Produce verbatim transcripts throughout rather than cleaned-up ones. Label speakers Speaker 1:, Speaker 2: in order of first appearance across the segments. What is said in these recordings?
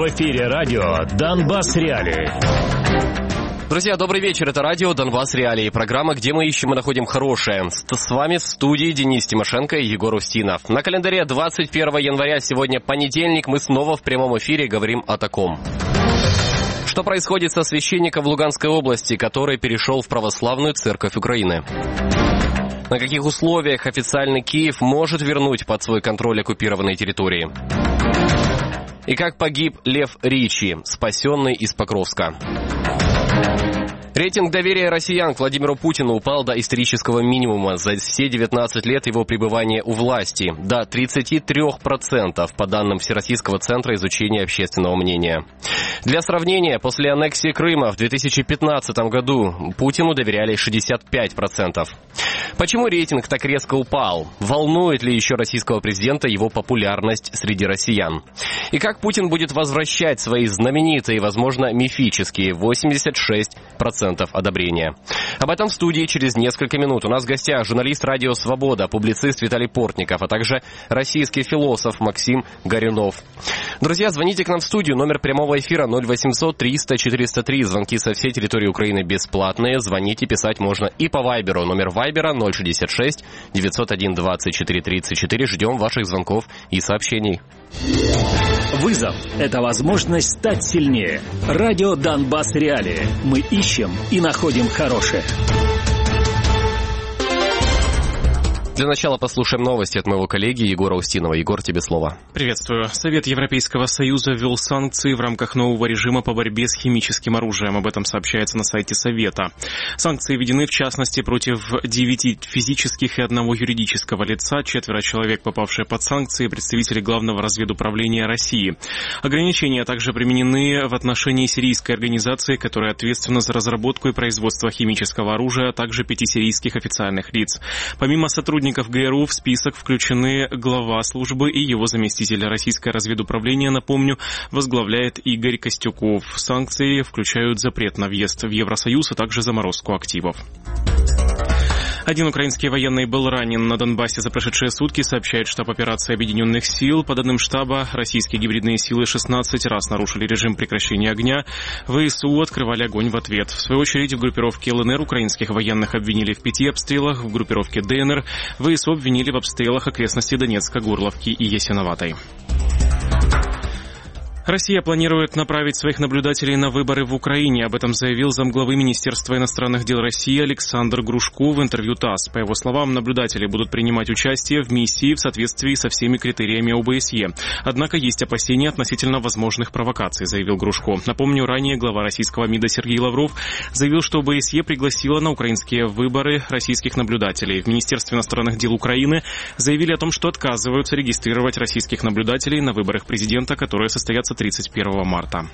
Speaker 1: В эфире радио «Донбасс Реалии».
Speaker 2: Друзья, добрый вечер. Это радио «Донбасс Реалии». Программа, где мы ищем и находим хорошее. С вами в студии Денис Тимошенко и Егор Устинов. На календаре двадцать первого января, сегодня понедельник. Мы снова в прямом эфире говорим о таком. Что происходит со священником в Луганской области, который перешел в православную церковь Украины? На каких условиях официальный Киев может вернуть под свой контроль оккупированные территории? И как погиб Лев Ричи, спасенный из Покровска? Рейтинг доверия россиян к Владимиру Путину упал до исторического минимума за все девятнадцать лет его пребывания у власти, до тридцать три процента по данным Всероссийского центра изучения общественного мнения. Для сравнения, после аннексии Крыма в две тысячи пятнадцатом году Путину доверяли шестьдесят пять процентов. Почему рейтинг так резко упал? Волнует ли еще российского президента его популярность среди россиян? И как Путин будет возвращать свои знаменитые, возможно, мифические восемьдесят шесть процентов одобрения? Об этом в студии через несколько минут. У нас в гостях журналист «Радио Свобода», публицист Виталий Портников, а также российский философ Максим Горюнов. Друзья, звоните к нам в студию. Номер прямого эфира ноль восемьсот триста четыреста три. Звонки со всей территории Украины бесплатные. Звоните, писать можно и по Вайберу. Номер Вайбера ноль шестьдесят шесть девятьсот один двадцать четыре тридцать четыре. Ждем ваших звонков и сообщений.
Speaker 1: Вызов – это возможность стать сильнее. Радио «Донбасс Реалии». Мы ищем и находим хорошее.
Speaker 2: Для начала послушаем новости от моего коллеги Егора Устинова. Егор, тебе слово.
Speaker 3: Приветствую. Совет Европейского Союза ввел санкции в рамках нового режима по борьбе с химическим оружием. Об этом сообщается на сайте Совета. Санкции введены, в частности, против девяти физических и одного юридического лица, четверо человек, попавшие под санкции, представители Главного разведуправления России. Ограничения также применены в отношении сирийской организации, которая ответственна за разработку и производство химического оружия, а также пяти сирийских официальных лиц. Помимо сотрудников ГРУ в список включены глава службы и его заместитель. Российское разведуправление, напомню, возглавляет Игорь Костюков. Санкции включают запрет на въезд в Евросоюз, а также заморозку активов. Один украинский военный был ранен на Донбассе за прошедшие сутки, сообщает штаб операции Объединенных сил. По данным штаба, российские гибридные силы шестнадцать раз нарушили режим прекращения огня. ВСУ открывали огонь в ответ. В свою очередь, в группировке ЛНР украинских военных обвинили в пяти обстрелах, в группировке ДНР ВСУ обвинили в обстрелах окрестностей Донецка, Горловки и Ясиноватой. Россия планирует направить своих наблюдателей на выборы в Украине. Об этом заявил замглавы Министерства иностранных дел России Александр Грушко в интервью ТАСС. По его словам, наблюдатели будут принимать участие в миссии в соответствии со всеми критериями ОБСЕ. Однако есть опасения относительно возможных провокаций, заявил Грушко. Напомню, ранее глава российского МИДа Сергей Лавров заявил, что ОБСЕ пригласила на украинские выборы российских наблюдателей. В Министерстве иностранных дел Украины заявили о том, что отказываются регистрировать российских наблюдателей на выборах президента, которые состоятся тридцать первого марта.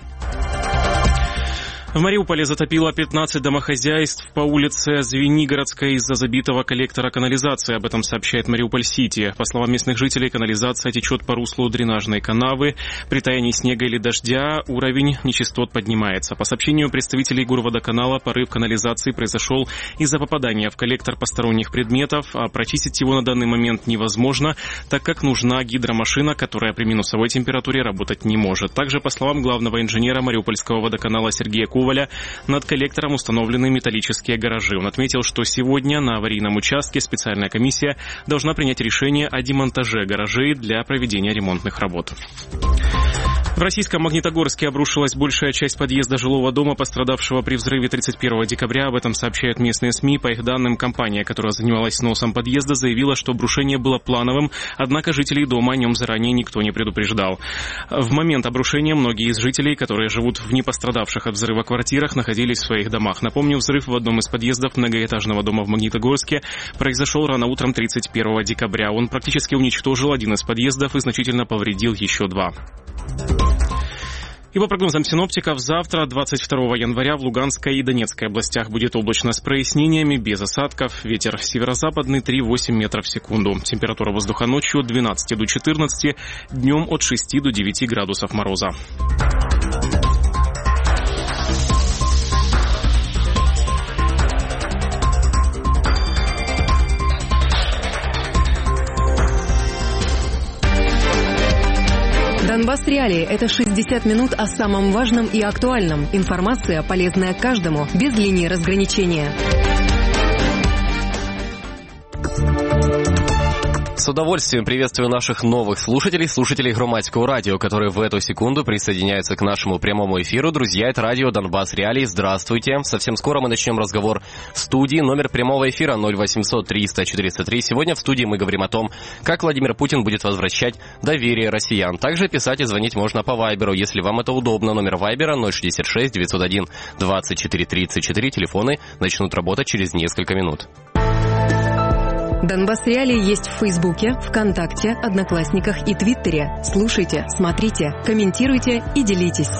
Speaker 3: В Мариуполе затопило пятнадцать домохозяйств по улице Звенигородской из-за забитого коллектора канализации. Об этом сообщает Мариуполь-Сити. По словам местных жителей, канализация течет по руслу дренажной канавы. При таянии снега или дождя уровень нечистот поднимается. По сообщению представителей Горводоканала, порыв канализации произошел из-за попадания в коллектор посторонних предметов, а прочистить его на данный момент невозможно, так как нужна гидромашина, которая при минусовой температуре работать не может. Также, по словам главного инженера Мариупольского водоканала Сергея Коваля, над коллектором установлены металлические гаражи. Он отметил, что сегодня на аварийном участке специальная комиссия должна принять решение о демонтаже гаражей для проведения ремонтных работ. В российском Магнитогорске обрушилась большая часть подъезда жилого дома, пострадавшего при взрыве тридцать первого декабря. Об этом сообщают местные СМИ. По их данным, компания, которая занималась сносом подъезда, заявила, что обрушение было плановым, однако жителей дома о нем заранее никто не предупреждал. В момент обрушения многие из жителей, которые живут в непострадавших от взрыва квартирах, находились в своих домах. Напомню, взрыв в одном из подъездов многоэтажного дома в Магнитогорске произошел рано утром тридцать первого декабря. Он практически уничтожил один из подъездов и значительно повредил еще два. И по прогнозам синоптиков, завтра, двадцать второго января, в Луганской и Донецкой областях будет облачно с прояснениями, без осадков. Ветер северо-западный три-восемь метров в секунду. Температура воздуха ночью от двенадцати до четырнадцати, днем от шести до девяти градусов мороза.
Speaker 4: Донбасс Реалии – это шестьдесят минут о самом важном и актуальном. Информация, полезная каждому, без линии разграничения.
Speaker 2: С удовольствием приветствую наших новых слушателей, слушателей Громадского радио, которые в эту секунду присоединяются к нашему прямому эфиру. Друзья, это радио Донбасс Реалии. Здравствуйте. Совсем скоро мы начнем разговор в студии. Номер прямого эфира ноль восемьсот триста четыреста три. Сегодня в студии мы говорим о том, как Владимир Путин будет возвращать доверие россиян. Также писать и звонить можно по Вайберу, если вам это удобно. Номер Вайбера ноль шестьдесят шесть девятьсот один двадцать четыре тридцать четыре. Телефоны начнут работать через несколько минут.
Speaker 4: Донбасс Реалии есть в Фейсбуке, ВКонтакте, Одноклассниках и Твиттере. Слушайте, смотрите, комментируйте и делитесь.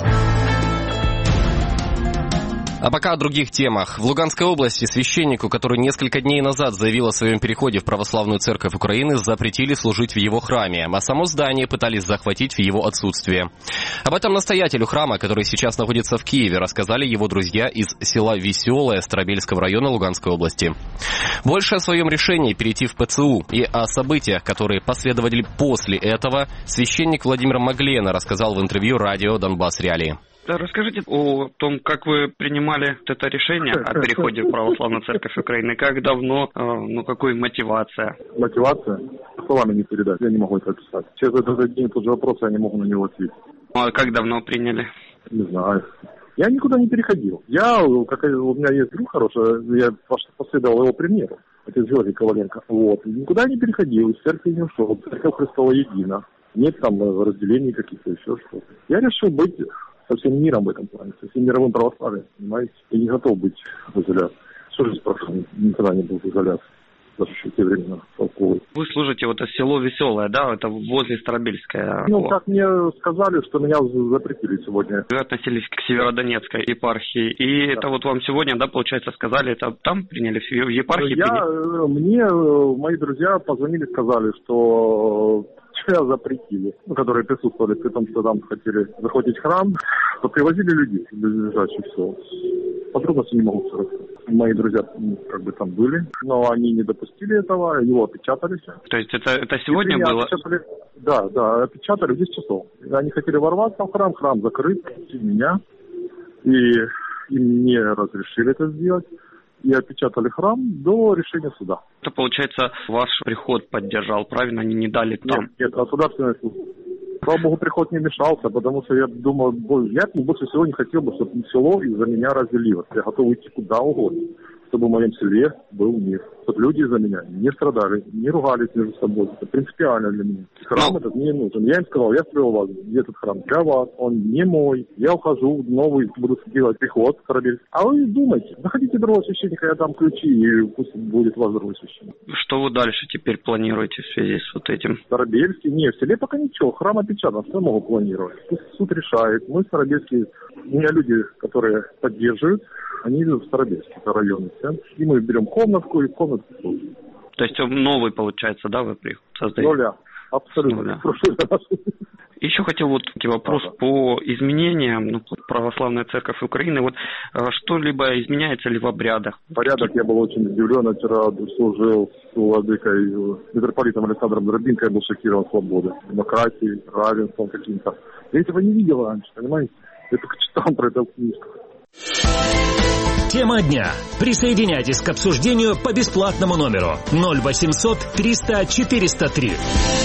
Speaker 2: А пока о других темах. В Луганской области священнику, который несколько дней назад заявил о своем переходе в Православную Церковь Украины, запретили служить в его храме, а само здание пытались захватить в его отсутствие. Об этом настоятелю храма, который сейчас находится в Киеве, рассказали его друзья из села Веселое Старобельского района Луганской области. Больше о своем решении перейти в ПЦУ и о событиях, которые последовали после этого, священник Владимир Маглена рассказал в интервью радио Донбасс Реалии.
Speaker 5: Расскажите о том, как вы принимали это решение о переходе в Православную Церковь Украины, как давно, ну какой мотивация?
Speaker 6: Мотивация? Словами не передать, я не могу это описать. Сейчас это один и тот же вопрос, я не могу на него ответить.
Speaker 5: А как давно приняли?
Speaker 6: Не знаю. Я никуда не переходил. Я, как у меня есть друг хороший, я последовал его примеру. Отец Георгий Коваленко. Вот. Никуда не переходил, из церкви не ушел. Церковь Христова едина. Нет там разделений каких-то, еще что-то. Я решил быть со всем миром в этом плане, со всем мировым православием, понимаете? Я не готов быть в изоляции. Всю жизнь прошло, никогда не был в изоляции. Даже еще в те времена толковый.
Speaker 5: Вы служите, вот это село Веселое, да? Это возле Старобельская.
Speaker 6: Ну, как мне сказали, что меня запретили сегодня.
Speaker 5: Вы относились к Северодонецкой епархии, и да. Это вот вам сегодня, да, получается, сказали, это там приняли, в епархии?
Speaker 6: Я,
Speaker 5: приняли?
Speaker 6: Мне мои друзья позвонили, сказали, что меня запретили, ну, которые присутствовали, при том, что там хотели захватить храм, то привозили людей в близлежащих сел. Подробности не могу сказать. Мои друзья как бы там были, но они не допустили этого, его опечатали.
Speaker 5: То есть это, это сегодня было?
Speaker 6: Да, да, опечатали в десять часов. Они хотели ворваться в храм, храм закрыт, и меня, и им не разрешили это сделать. И опечатали храм до решения суда.
Speaker 5: Это, получается, ваш приход поддержал, правильно? Они не дали там?
Speaker 6: Нет, нет, государственный суд. Слава Богу, приход не мешался, потому что я думал, я больше всего не хотел бы, чтобы село из-за меня разделилось. Я готов уйти куда угодно, чтобы в моем селе был мир. Чтобы люди из-за меня не страдали, не ругались между собой. Это принципиально для меня. Храм этот мне нужен. Я им сказал, я строил вас, где этот храм? Для вас, он не мой. Я ухожу, новый, буду делать приход в Старобельск. А вы думайте, находите другого священника, я дам ключи, и пусть будет ваш другой священник.
Speaker 5: Что вы дальше теперь планируете в связи с вот этим?
Speaker 6: В Старобельске? Не, в селе пока ничего. Храм опечатан, что я могу планировать? Пусть суд решает. Мы в Старобельске, у меня люди, которые поддерживают, они идут в Старобельск, это районный центр. И мы берем комнатку, и комнатку служим.
Speaker 5: То есть новый, получается, да, вы создаете?
Speaker 6: Нуля. Абсолютно.
Speaker 5: Еще хотел вот вопрос ага. по изменениям, ну, Православная Церковь Украины. Вот что-либо изменяется ли в обрядах?
Speaker 6: Порядок, я был очень удивлен. Я вчера служил с владыкой, митрополитом Александром Дробинко, я был шокирован свободой, демократией, равенством каким-то. Я этого не видел раньше, понимаете? Я только читал про это в книжках.
Speaker 1: Тема дня. Присоединяйтесь к обсуждению по бесплатному номеру ноль восемьсот триста четыреста три.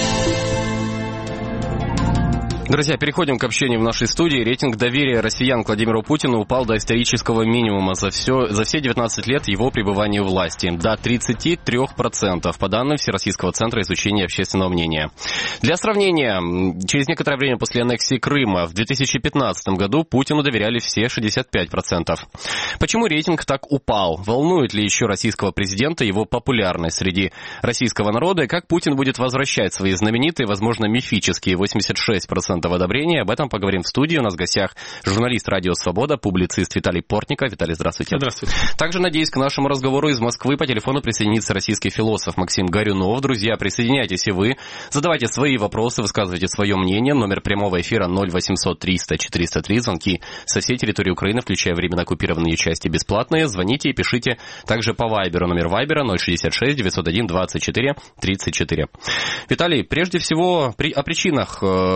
Speaker 2: Друзья, переходим к общению в нашей студии. Рейтинг доверия россиян к Владимиру Путину упал до исторического минимума за, все, за все девятнадцать лет его пребывания у власти. До тридцать три процента, по данным Всероссийского центра изучения общественного мнения. Для сравнения, через некоторое время после аннексии Крыма в две тысячи пятнадцатом году Путину доверяли все шестьдесят пять процентов. Почему рейтинг так упал? Волнует ли еще российского президента его популярность среди российского народа? И как Путин будет возвращать свои знаменитые, возможно, мифические восемьдесят шесть процентов одобрения? Об этом поговорим в студии. У нас в гостях журналист «Радио Свобода», публицист Виталий Портников. Виталий, здравствуйте.
Speaker 3: Здравствуйте.
Speaker 2: Также, надеюсь, к нашему разговору из Москвы по телефону присоединится российский философ Максим Горюнов. Друзья, присоединяйтесь и вы. Задавайте свои вопросы, высказывайте свое мнение. Номер прямого эфира ноль восемьсот триста четыреста три. Звонки со всей территории Украины, включая временно оккупированные части, бесплатные. Звоните и пишите также по Вайберу. Номер Вайбера ноль шестьдесят шесть девятьсот один двадцать четыре тридцать четыре. Виталий, прежде всего при, о причинах. Давайте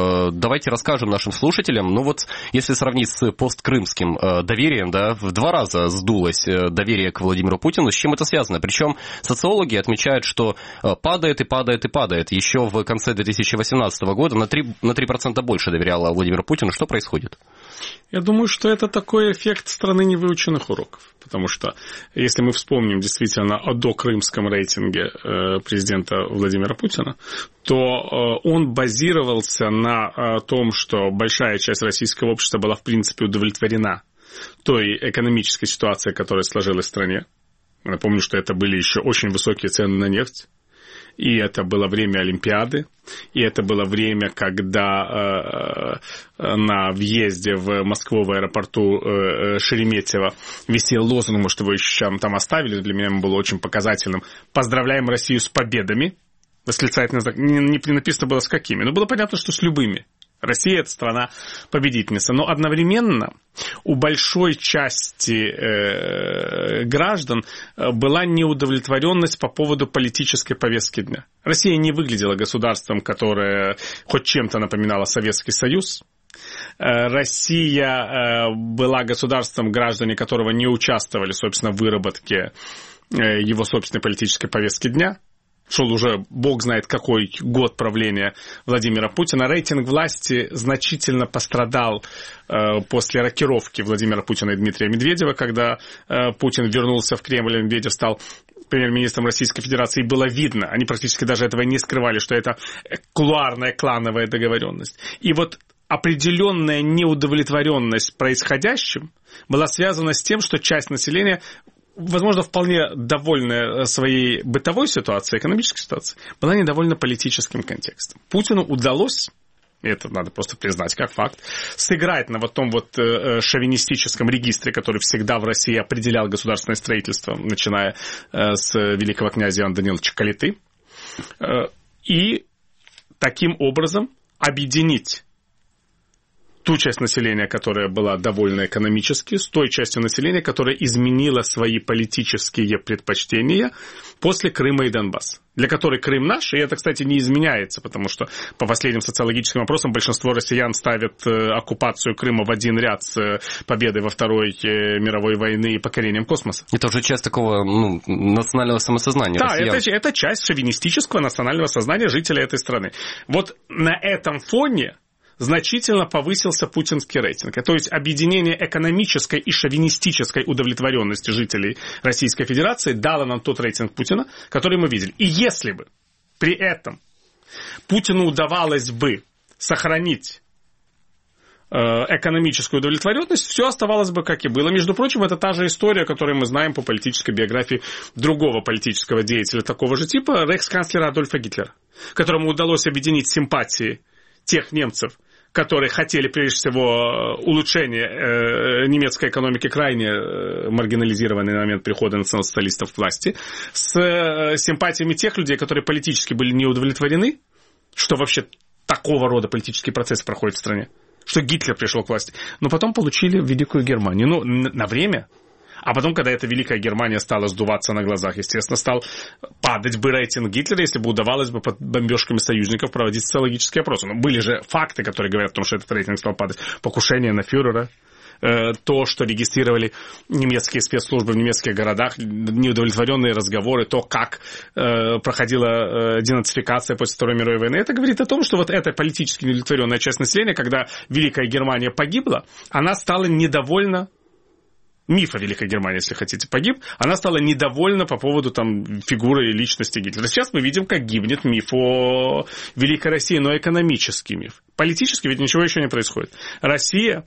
Speaker 2: давайте расскажем нашим слушателям. Ну вот, если сравнить с посткрымским э, доверием, да, в два раза сдулось э, доверие к Владимиру Путину. С чем это связано? Причем социологи отмечают, что э, падает и падает и падает. Еще в конце две тысячи восемнадцатого года на три, на три процента больше доверяла Владимиру Путину. Что происходит?
Speaker 7: Я думаю, что это такой эффект страны невыученных уроков. Потому что, если мы вспомним действительно о докрымском рейтинге э, президента Владимира Путина, то э, он базировался на э, том, что большая часть российского общества была, в принципе, удовлетворена той экономической ситуацией, которая сложилась в стране. Я напомню, что это были еще очень высокие цены на нефть. И это было время Олимпиады, и это было время, когда э, на въезде в Москву в аэропорту э, Шереметьево висел лозунг, может, его еще там оставили, для меня он был очень показательным: «Поздравляем Россию с победами», восклицательный знак, не, не написано было с какими, но было понятно, что с любыми. Россия – это страна-победительница. Но одновременно у большой части э, граждан была неудовлетворенность по поводу политической повестки дня. Россия не выглядела государством, которое хоть чем-то напоминало Советский Союз. Россия была государством, граждане которого не участвовали, собственно, в выработке его собственной политической повестки дня. Шел уже бог знает какой год правления Владимира Путина. Рейтинг власти значительно пострадал э, после рокировки Владимира Путина и Дмитрия Медведева, когда э, Путин вернулся в Кремль, и Медведев стал премьер-министром Российской Федерации. И было видно, они практически даже этого не скрывали, что это кулуарная клановая договоренность. И вот определенная неудовлетворенность происходящим была связана с тем, что часть населения, возможно, вполне довольная своей бытовой ситуацией, экономической ситуацией, была недовольна политическим контекстом. Путину удалось, и это надо просто признать как факт, сыграть на вот том вот шовинистическом регистре, который всегда в России определял государственное строительство, начиная с великого князя Ивана Даниловича Калиты, и таким образом объединить ту часть населения, которая была довольна экономически, с той частью населения, которая изменила свои политические предпочтения после Крыма и Донбасса. Для которой Крым наш, и это, кстати, не изменяется, потому что по последним социологическим опросам большинство россиян ставят оккупацию Крыма в один ряд с победой во Второй мировой войне и покорением космоса.
Speaker 2: Это уже часть такого, ну, национального самосознания.
Speaker 7: Да, это, это часть шовинистического национального сознания жителей этой страны. Вот на этом фоне значительно повысился путинский рейтинг. То есть объединение экономической и шовинистической удовлетворенности жителей Российской Федерации дало нам тот рейтинг Путина, который мы видели. И если бы при этом Путину удавалось бы сохранить э, экономическую удовлетворенность, все оставалось бы как и было. Между прочим, это та же история, которую мы знаем по политической биографии другого политического деятеля такого же типа, рейхсканцлера Адольфа Гитлера, которому удалось объединить симпатии тех немцев, которые хотели, прежде всего, улучшения э, немецкой экономики, крайне э, маргинализированной на момент прихода национал-социалистов к власти, с э, симпатиями тех людей, которые политически были не удовлетворены, что вообще такого рода политический процесс проходит в стране, что Гитлер пришел к власти, но потом получили Великую Германию. Ну, на время. А потом, когда эта Великая Германия стала сдуваться на глазах, естественно, стал падать бы рейтинг Гитлера, если бы удавалось бы под бомбежками союзников проводить социологические опросы. Но были же факты, которые говорят о том, что этот рейтинг стал падать. Покушение на фюрера, то, что регистрировали немецкие спецслужбы в немецких городах, неудовлетворенные разговоры, то, как проходила денацификация после Второй мировой войны. Это говорит о том, что вот эта политически неудовлетворенная часть населения, когда Великая Германия погибла, она стала недовольна. Миф о Великой Германии, если хотите, погиб, она стала недовольна по поводу там, фигуры и личности Гитлера. Сейчас мы видим, как гибнет миф о Великой России, но экономический миф. Политически ведь ничего еще не происходит. Россия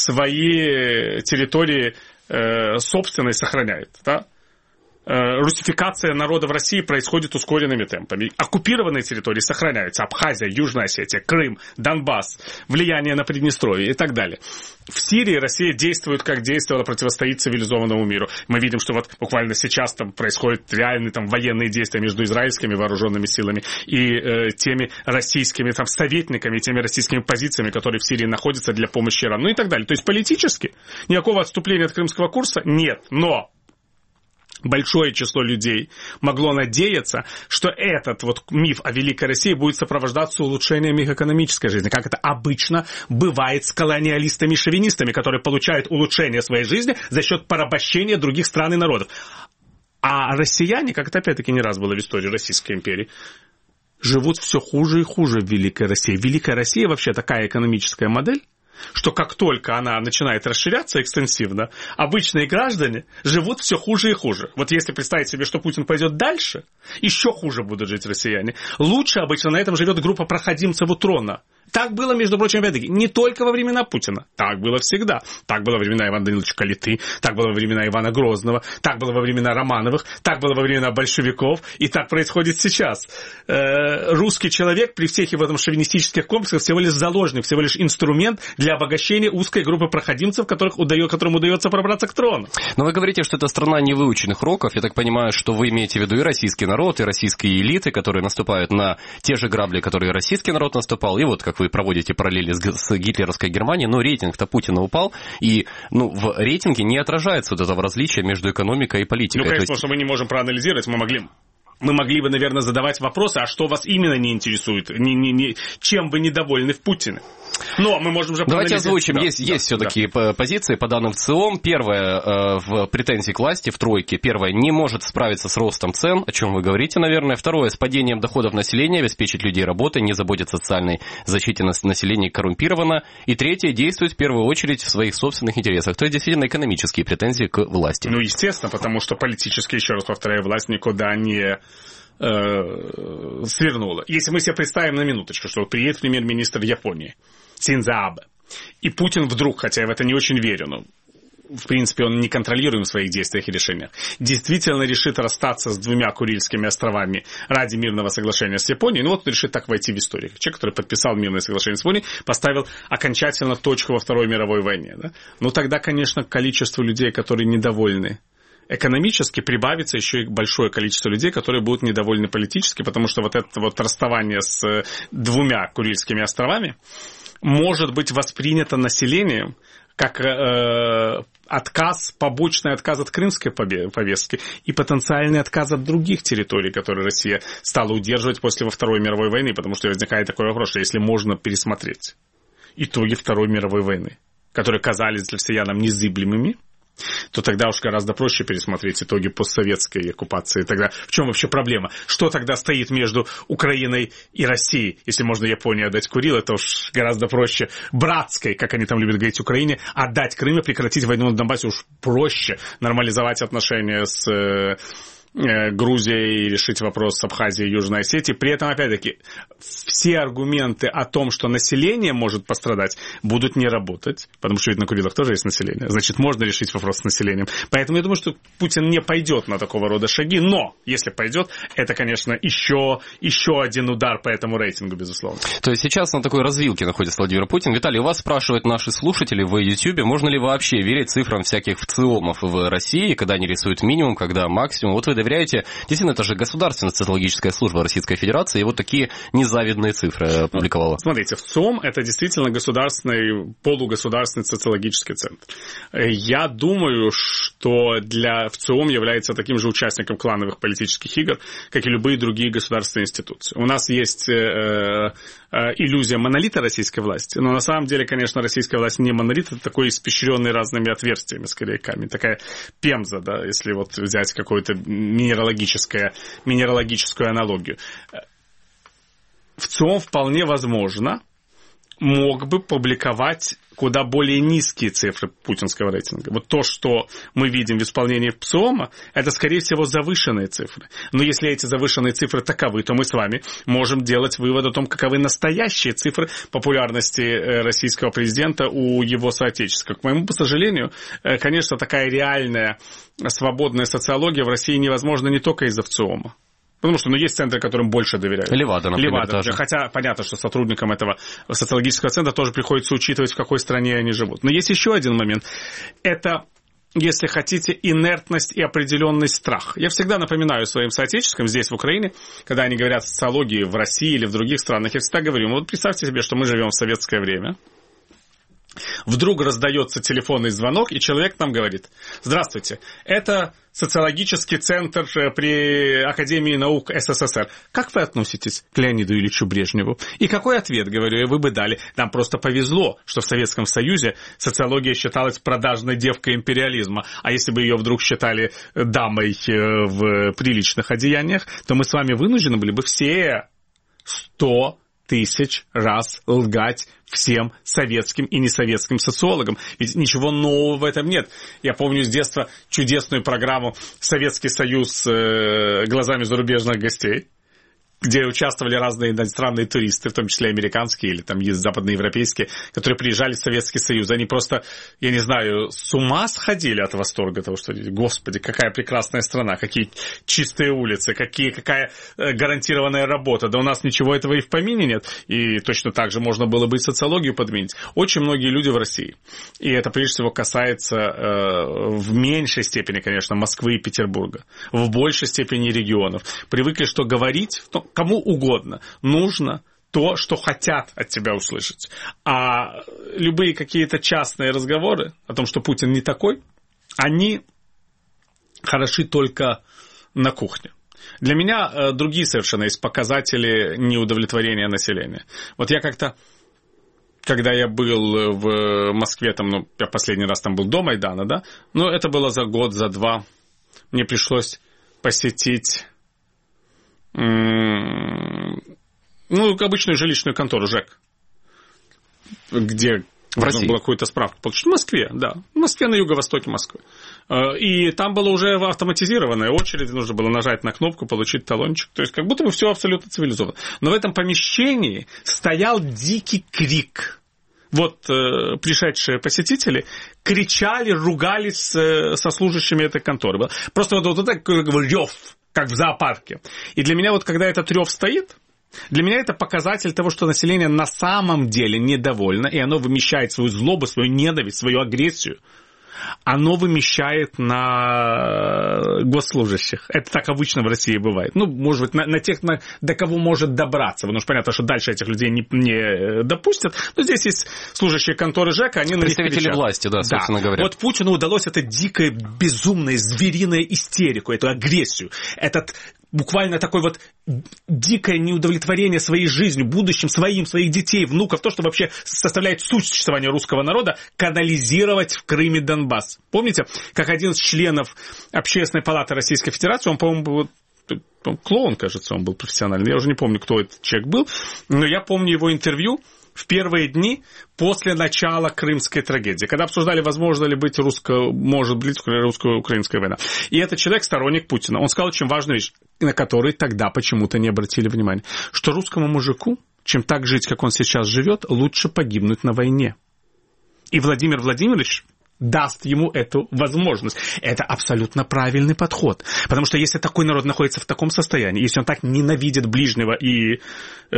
Speaker 7: свои территории э, собственной сохраняет, да? Русификация народа в России происходит ускоренными темпами. Оккупированные территории сохраняются. Абхазия, Южная Осетия, Крым, Донбасс, влияние на Приднестровье и так далее. В Сирии Россия действует, как действовала, противостоит цивилизованному миру. Мы видим, что вот буквально сейчас там происходят реальные там, военные действия между израильскими вооруженными силами и э, теми российскими там, советниками, теми российскими позициями, которые в Сирии находятся для помощи Ирану, ну и так далее. То есть политически никакого отступления от крымского курса нет. Но большое число людей могло надеяться, что этот вот миф о Великой России будет сопровождаться улучшением их экономической жизни, как это обычно бывает с колониалистами и шовинистами, которые получают улучшение своей жизни за счет порабощения других стран и народов. А россияне, как это опять-таки не раз было в истории Российской империи, живут все хуже и хуже в Великой России. Великая Россия вообще такая экономическая модель, что как только она начинает расширяться экстенсивно, обычные граждане живут все хуже и хуже. Вот если представить себе, что Путин пойдет дальше, еще хуже будут жить россияне. Лучше обычно на этом живет группа проходимцев у трона. Так было, между прочим, опять-таки, не только во времена Путина. Так было всегда. Так было во времена Ивана Даниловича Калиты, так было во времена Ивана Грозного, так было во времена Романовых, так было во времена большевиков, и так происходит сейчас. Э-э, русский человек при всех его этом шовинистических комплексах всего лишь заложник, всего лишь инструмент для обогащения узкой группы проходимцев, которых удается, которым удается пробраться к трону.
Speaker 2: Но вы говорите, что это страна невыученных уроков. Я так понимаю, что вы имеете в виду и российский народ, и российские элиты, которые наступают на те же грабли, которые российский народ наступал, и вот как вы проводите параллели с, с гитлеровской Германией, но рейтинг-то Путина упал, и ну, в рейтинге не отражается вот этого различия между экономикой и политикой.
Speaker 7: Ну, конечно,
Speaker 2: есть...
Speaker 7: что мы не можем проанализировать, мы могли... Мы могли бы, наверное, задавать вопросы, а что вас именно не интересует, не, не, не, чем вы недовольны в Путине. Но мы можем уже...
Speaker 2: Давайте озвучим, да, есть, да, есть все-таки
Speaker 7: да.
Speaker 2: позиции по данным ЦИОМ. Первая э, в претензии к власти, в тройке. Первая, не может справиться с ростом цен, о чем вы говорите, наверное. Второе, с падением доходов населения, обеспечить людей работой, не заботиться о социальной защите населения, коррумпировано. И третье, действует в первую очередь в своих собственных интересах. То есть, действительно, экономические претензии к власти.
Speaker 7: Ну, естественно, потому что политически, еще раз повторяю, власть никуда не... свернула. Если мы себе представим на минуточку, что приедет премьер-министр Японии, Синдзо Абе, и Путин вдруг, хотя я в это не очень верю, но в принципе он не контролируем в своих действиях и решениях, действительно решит расстаться с двумя Курильскими островами ради мирного соглашения с Японией, ну вот он решит так войти в историю. Человек, который подписал мирное соглашение с Японией, поставил окончательно точку во Второй мировой войне. Да? Ну тогда, конечно, количество людей, которые недовольны экономически, прибавится еще и большое количество людей, которые будут недовольны политически, потому что вот это вот расставание с двумя Курильскими островами может быть воспринято населением как э, отказ, побочный отказ от крымской повестки и потенциальный отказ от других территорий, которые Россия стала удерживать после во Второй мировой войны, потому что возникает такой вопрос, что если можно пересмотреть итоги Второй мировой войны, которые казались россиянам незыблемыми, то тогда уж гораздо проще пересмотреть итоги постсоветской оккупации. Тогда в чем вообще проблема? Что тогда стоит между Украиной и Россией? Если можно Японии отдать Курил, это уж гораздо проще братской, как они там любят говорить, Украине, отдать Крым и прекратить войну на Донбассе уж проще. Нормализовать отношения с Грузией и решить вопрос с Абхазией и Южной Осетией. При этом, опять-таки, все аргументы о том, что население может пострадать, будут не работать, потому что ведь на Курилах тоже есть население. Значит, можно решить вопрос с населением. Поэтому я думаю, что Путин не пойдет на такого рода шаги, но если пойдет, это, конечно, еще, еще один удар по этому рейтингу, безусловно.
Speaker 2: То есть сейчас на такой развилке находится Владимир Путин. Виталий, у вас спрашивают наши слушатели в Ютьюбе, можно ли вообще верить цифрам всяких ЦИОМов в России, когда они рисуют минимум, когда максимум. Вот вы доверяете? Действительно, это же государственная социологическая служба Российской Федерации, и вот такие незавидные цифры опубликовала.
Speaker 7: Смотрите, в ЦИОМ это действительно государственный, полугосударственный социологический центр. Я думаю, что для в ЦИОМ является таким же участником клановых политических игр, как и любые другие государственные институции. У нас есть э, э, иллюзия монолита российской власти, но на самом деле, конечно, российская власть не монолит, это такой испещренный разными отверстиями, скорее, камень. Такая пемза, да, если вот взять какой-то минералогическую минералогическую аналогию. В ЦИОМ вполне возможно мог бы публиковать куда более низкие цифры путинского рейтинга. Вот то, что мы видим в исполнении ЦИОМа, это, скорее всего, завышенные цифры. Но если эти завышенные цифры таковы, то мы с вами можем делать вывод о том, каковы настоящие цифры популярности российского президента у его соотечественников. К моему сожалению, конечно, такая реальная свободная социология в России невозможна не только из-за ЦИОМа. Потому что ну, есть центры, которым больше доверяют.
Speaker 2: Левада, например,
Speaker 7: Левада,
Speaker 2: тоже.
Speaker 7: Хотя понятно, что сотрудникам этого социологического центра тоже приходится учитывать, в какой стране они живут. Но есть еще один момент. Это, если хотите, инертность и определенный страх. Я всегда напоминаю своим соотечественникам здесь, в Украине, когда они говорят о социологии в России или в других странах, я всегда говорю, вот представьте себе, что мы живем в советское время. Вдруг раздается телефонный звонок, и человек нам говорит: здравствуйте, это социологический центр при Академии наук СССР. Как вы относитесь к Леониду Ильичу Брежневу? И какой ответ, говорю, вы бы дали? Нам просто повезло, что в Советском Союзе социология считалась продажной девкой империализма. А если бы ее вдруг считали дамой в приличных одеяниях, то мы с вами вынуждены были бы все сто тысяч раз лгать всем советским и несоветским социологам. Ведь ничего нового в этом нет. Я помню с детства чудесную программу «Советский Союз глазами зарубежных гостей», где участвовали разные иностранные туристы, в том числе американские или там западноевропейские, которые приезжали в Советский Союз. Они просто, я не знаю, с ума сходили от восторга того, что, господи, какая прекрасная страна, какие чистые улицы, какие, какая гарантированная работа. Да у нас ничего этого и в помине нет. И точно так же можно было бы и социологию подменить. Очень многие люди в России, и это прежде всего касается э, в меньшей степени, конечно, Москвы и Петербурга, в большей степени регионов, привыкли, что говорить кому угодно нужно то, что хотят от тебя услышать. А любые какие-то частные разговоры о том, что Путин не такой, они хороши только на кухне. Для меня другие совершенно есть показатели неудовлетворения населения. Вот я как-то, когда я был в Москве, там, ну, я последний раз там был до Майдана, да, но это было за год, за два, мне пришлось посетить ну, обычную жилищную контору ЖЭК, где нужно было какую-то справку получить. В Москве, да. В Москве, на юго-востоке Москвы. И там было уже автоматизированная очередь, нужно было нажать на кнопку, получить талончик. То есть, как будто бы все абсолютно цивилизовано. Но в этом помещении стоял дикий крик. Вот э, пришедшие посетители кричали, ругались э, со служащими этой конторы. Просто вот, вот такой рев, как в зоопарке. И для меня вот, когда этот рев стоит, для меня это показатель того, что население на самом деле недовольно, и оно вымещает свою злобу, свою ненависть, свою агрессию. Оно вымещает на госслужащих. Это так обычно в России бывает. Ну, может быть, на, на тех, на, до кого может добраться. Потому что понятно, что дальше этих людей не, не допустят. Но здесь есть служащие конторы ЖЭКа, они на них кричат. Представители власти, да, собственно да. говоря. Вот Путину удалось это дикое, безумное, звериное истерику, эту агрессию, этот буквально такое вот дикое неудовлетворение своей жизнью, будущим своим, своих детей, внуков, то, что вообще составляет суть существования русского народа, канализировать в Крым и Донбасс. Помните, как один из членов Общественной палаты Российской Федерации, он, по-моему, был клоун, кажется, он был профессиональный, я уже не помню, кто этот человек был, но я помню его интервью в первые дни после начала крымской трагедии, когда обсуждали, возможно ли быть русско, может быть русско-украинская война. И этот человек сторонник Путина. Он сказал очень важную вещь, на которую тогда почему-то не обратили внимания, что русскому мужику, чем так жить, как он сейчас живет, лучше погибнуть на войне. И Владимир Владимирович даст ему эту возможность. Это абсолютно правильный подход. Потому что если такой народ находится в таком состоянии, если он так ненавидит ближнего и э,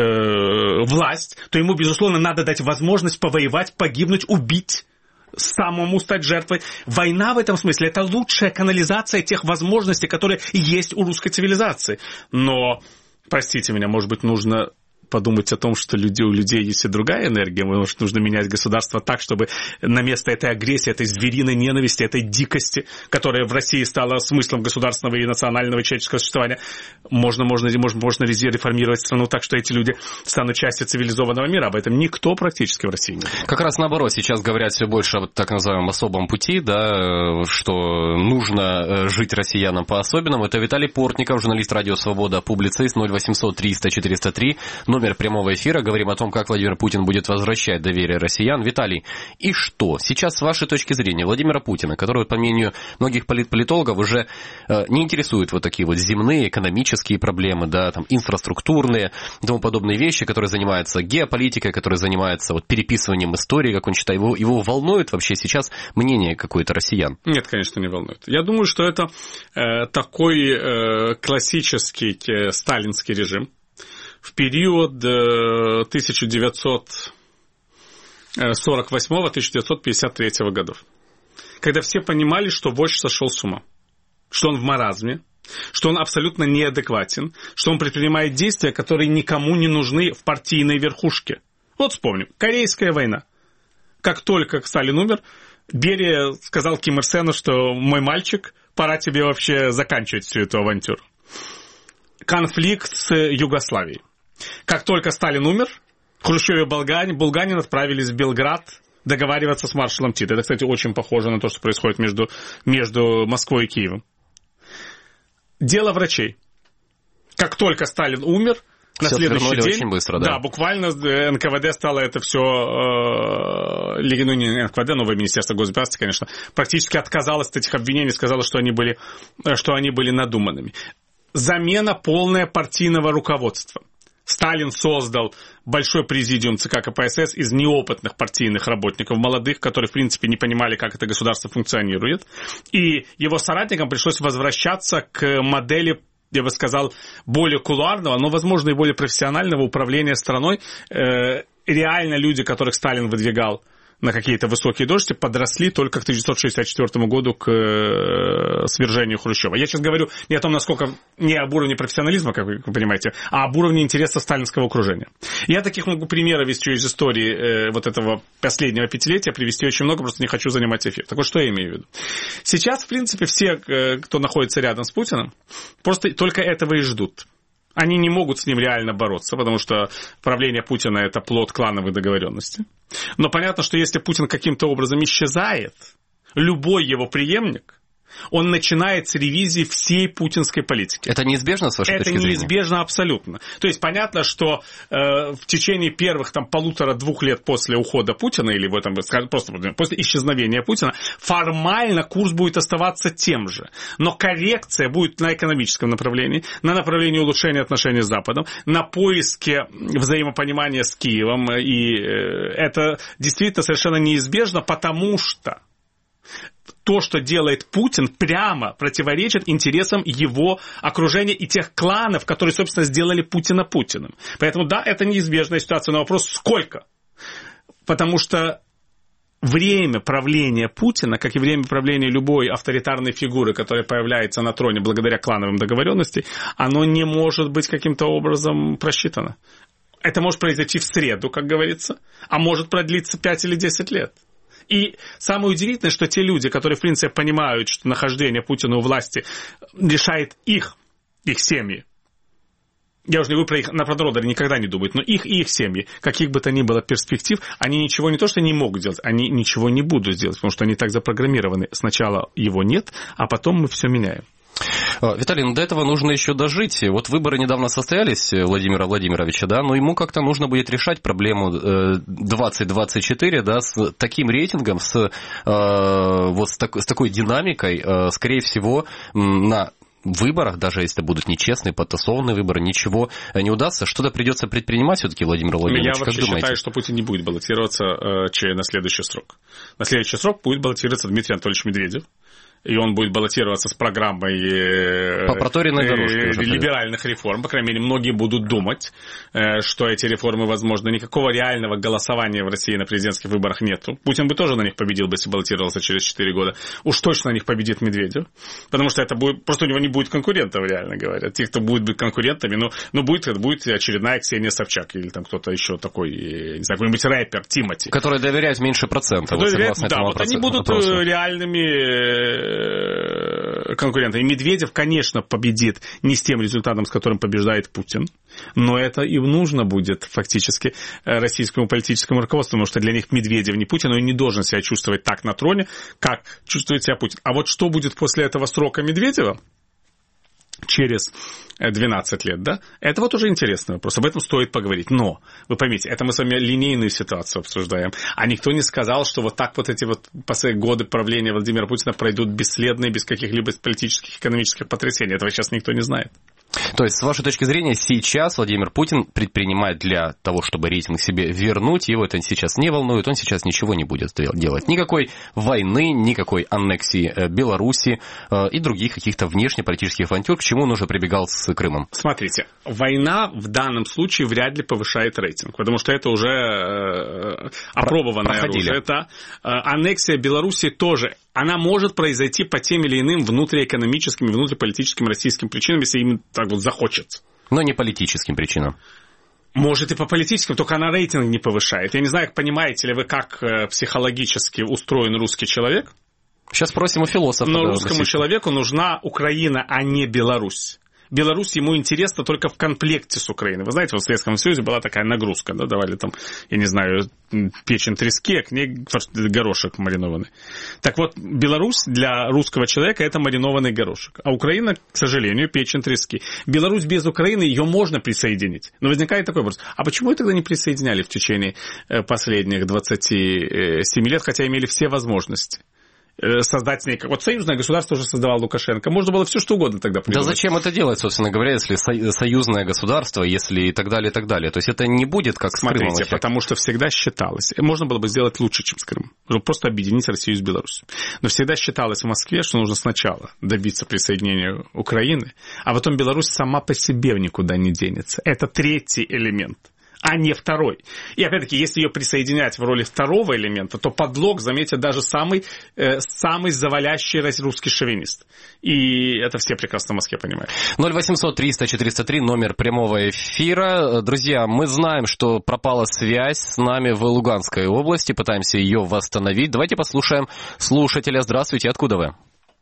Speaker 7: власть, то ему, безусловно, надо дать возможность повоевать, погибнуть, убить, самому стать жертвой. Война в этом смысле – это лучшая канализация тех возможностей, которые есть у русской цивилизации. Но, простите меня, может быть, нужно подумать о том, что люди, у людей есть и другая энергия, может, нужно менять государство так, чтобы на место этой агрессии, этой звериной ненависти, этой дикости, которая в России стала смыслом государственного и национального и человеческого существования, можно, можно, можно, можно реформировать страну так, что эти люди станут частью цивилизованного мира. Об этом никто практически в России не говорит.
Speaker 2: Как раз наоборот, сейчас говорят все больше о так называемом особом пути, да, что нужно жить россиянам по-особенному. Это Виталий Портников, журналист «Радио Свобода», публицист, ноль восемьсот триста четыреста три, номер прямого эфира. Говорим о том, как Владимир Путин будет возвращать доверие россиян. Виталий, и что? Сейчас, с вашей точки зрения, Владимира Путина, который, по мнению многих политологов, уже э, не интересует вот такие вот земные, экономические проблемы, да, там, инфраструктурные и тому подобные вещи, которые занимаются геополитикой, которые занимаются вот, переписыванием истории, как он считает. Его, его волнует вообще сейчас мнение какое-то россиян?
Speaker 7: Нет, конечно, не волнует. Я думаю, что это э, такой э, классический э, сталинский режим, в период тысяча девятьсот сорок восьмого — тысяча девятьсот пятьдесят третьего годов, когда все понимали, что вождь сошел с ума, что он в маразме, что он абсолютно неадекватен, что он предпринимает действия, которые никому не нужны в партийной верхушке. Вот вспомним, Корейская война. как только Сталин умер, Берия сказал Ким Ир Сену, что мой мальчик, пора тебе вообще заканчивать всю эту авантюру. Конфликт с Югославией. Как только Сталин умер, Хрущев и Булганин, Булганин отправились в Белград договариваться с маршалом Тито. Это, кстати, очень похоже на то, что происходит между, между Москвой и Киевом. Дело врачей. Как только Сталин умер, на все следующий день,
Speaker 2: очень быстро, да.
Speaker 7: да, буквально эн ка вэ дэ стало это все, э, ну не эн ка вэ дэ, новое Министерство госбезопасности, конечно, практически отказалось от этих обвинений, сказало, что они были, что они были надуманными. Замена полная партийного руководства. Сталин создал большой президиум ЦК ка пэ эс эс из неопытных партийных работников, молодых, которые, в принципе, не понимали, как это государство функционирует. И его соратникам пришлось возвращаться к модели, я бы сказал, более кулуарного, но, возможно, и более профессионального управления страной. Э, реально люди, которых Сталин выдвигал на какие-то высокие должности, подросли только к тысяча девятьсот шестьдесят четвёртому году к э, свержению Хрущева. Я сейчас говорю не о том, насколько, не об уровне профессионализма, как вы понимаете, а об уровне интереса сталинского окружения. Я таких могу примеров еще из истории э, вот этого последнего пятилетия привести очень много, просто не хочу занимать эфир. Так вот, что я имею в виду? Сейчас, в принципе, все, э, кто находится рядом с Путиным, просто только этого и ждут. Они не могут с ним реально бороться, потому что правление Путина – это плод клановой договоренности. Но понятно, что если Путин каким-то образом исчезает, любой его преемник, он начинает с ревизии всей путинской политики.
Speaker 2: Это неизбежно, с вашей
Speaker 7: Это
Speaker 2: точки зрения?
Speaker 7: Это неизбежно абсолютно. То есть понятно, что э, в течение первых там, полутора-двух лет после ухода Путина, или в этом, просто после исчезновения Путина, формально курс будет оставаться тем же. Но коррекция будет на экономическом направлении, на направлении улучшения отношений с Западом, на поиске взаимопонимания с Киевом. И э, это действительно совершенно неизбежно, потому что то, что делает Путин, прямо противоречит интересам его окружения и тех кланов, которые, собственно, сделали Путина Путиным. Поэтому, да, это неизбежная ситуация, но вопрос сколько? Потому что время правления Путина, как и время правления любой авторитарной фигуры, которая появляется на троне благодаря клановым договоренностям, оно не может быть каким-то образом просчитано. Это может произойти в среду, как говорится, а может продлиться пять или десять лет. И самое удивительное, что те люди, которые, в принципе, понимают, что нахождение Путина у власти решает их, их семьи, я уже не говорю про их, на народы никогда не думают, но их и их семьи, каких бы то ни было перспектив, они ничего не то, что не могут делать, они ничего не будут делать, потому что они так запрограммированы. Сначала его нет, а потом мы все меняем.
Speaker 2: Виталий, ну до этого нужно еще дожить. Вот выборы недавно состоялись Владимира Владимировича, да, но ему как-то нужно будет решать проблему двадцать двадцать четыре, да, с таким рейтингом, с, вот с, так, с такой динамикой, скорее всего, на выборах, даже если это будут нечестные, подтасованные выборы, ничего не удастся. Что-то придется предпринимать все-таки, Владимир Владимирович,
Speaker 7: Я
Speaker 2: как
Speaker 7: вообще
Speaker 2: думаете?
Speaker 7: считаю, что Путин не будет баллотироваться э, на следующий срок. На следующий срок будет баллотироваться Дмитрий Анатольевич Медведев. И он будет баллотироваться с программой
Speaker 2: по проторенной дорожке
Speaker 7: либеральных реформ. По крайней мере, многие будут думать, что эти реформы возможны. Никакого реального голосования в России на президентских выборах нету. Путин бы тоже на них победил, если баллотировался через четыре года. Уж точно на них победит Медведев. Потому что это будет, просто у него не будет конкурентов, реально говоря. Тех, кто будет быть конкурентами, ну, ну будет, это будет очередная Ксения Собчак или там кто-то еще такой, не знаю, какой-нибудь рэпер, Тимати.
Speaker 2: Которые доверяют меньше процента.
Speaker 7: Вот, доверяют, да, вот они будут вопросу. реальными конкуренты. И Медведев, конечно, победит не с тем результатом, с которым побеждает Путин, но это им нужно будет фактически российскому политическому руководству, потому что для них Медведев не Путин, он не должен себя чувствовать так на троне, как чувствует себя Путин. А вот что будет после этого срока Медведева, через двенадцать лет, да, это вот уже интересный вопрос, об этом стоит поговорить. Но, вы поймите, это мы с вами линейную ситуацию обсуждаем, а никто не сказал, что вот так вот эти вот последние годы правления Владимира Путина пройдут бесследно, без каких-либо политических, экономических потрясений. Этого сейчас никто не знает.
Speaker 2: То есть, с вашей точки зрения, сейчас Владимир Путин предпринимает для того, чтобы рейтинг себе вернуть, его это сейчас не волнует, он сейчас ничего не будет делать. Никакой войны, никакой аннексии Беларуси и других каких-то внешнеполитических авантюр, к чему он уже прибегал с Крымом.
Speaker 7: Смотрите, война в данном случае вряд ли повышает рейтинг, потому что это уже э, опробованное оружие. Это э, аннексия Беларуси тоже. Она может произойти по тем или иным внутриэкономическим и внутриполитическим российским причинам, если им так вот захочется.
Speaker 2: Но не политическим причинам.
Speaker 7: Может, и по политическим, только она рейтинг не повышает. Я не знаю, понимаете ли вы, как психологически устроен русский человек.
Speaker 2: Сейчас спросим у философа.
Speaker 7: Но русскому человеку нужна Украина, а не Беларусь. Беларусь ему интересна только в комплекте с Украиной. Вы знаете, вот в Советском Союзе была такая нагрузка, да, давали там, я не знаю, печень трески, а к ней горошек маринованный. Так вот, Беларусь для русского человека это маринованный горошек, а Украина, к сожалению, печень трески. Беларусь без Украины, ее можно присоединить. Но возникает такой вопрос, а почему тогда не присоединяли в течение последних двадцати семи лет, хотя имели все возможности? Создать некое... Вот союзное государство уже создавал Лукашенко. Можно было все что угодно тогда придумать.
Speaker 2: Да зачем это делать, собственно говоря, если союзное государство, если и так далее, и так далее. То есть это не будет как с Крымом.
Speaker 7: Смотрите, потому что всегда считалось, можно было бы сделать лучше, чем с Крымом. Просто объединить Россию с Беларусью. Но всегда считалось в Москве, что нужно сначала добиться присоединения Украины, а потом Беларусь сама по себе никуда не денется. Это третий элемент, а не второй. И опять-таки, если ее присоединять в роли второго элемента, то подлог заметит даже самый, э, самый завалящий русский шовинист. И это все прекрасно в Москве понимают.
Speaker 2: ноль восемьсот триста четыреста три, номер прямого эфира. Друзья, мы знаем, что пропала связь с нами в Луганской области, пытаемся ее восстановить. Давайте послушаем слушателя. Здравствуйте, откуда вы?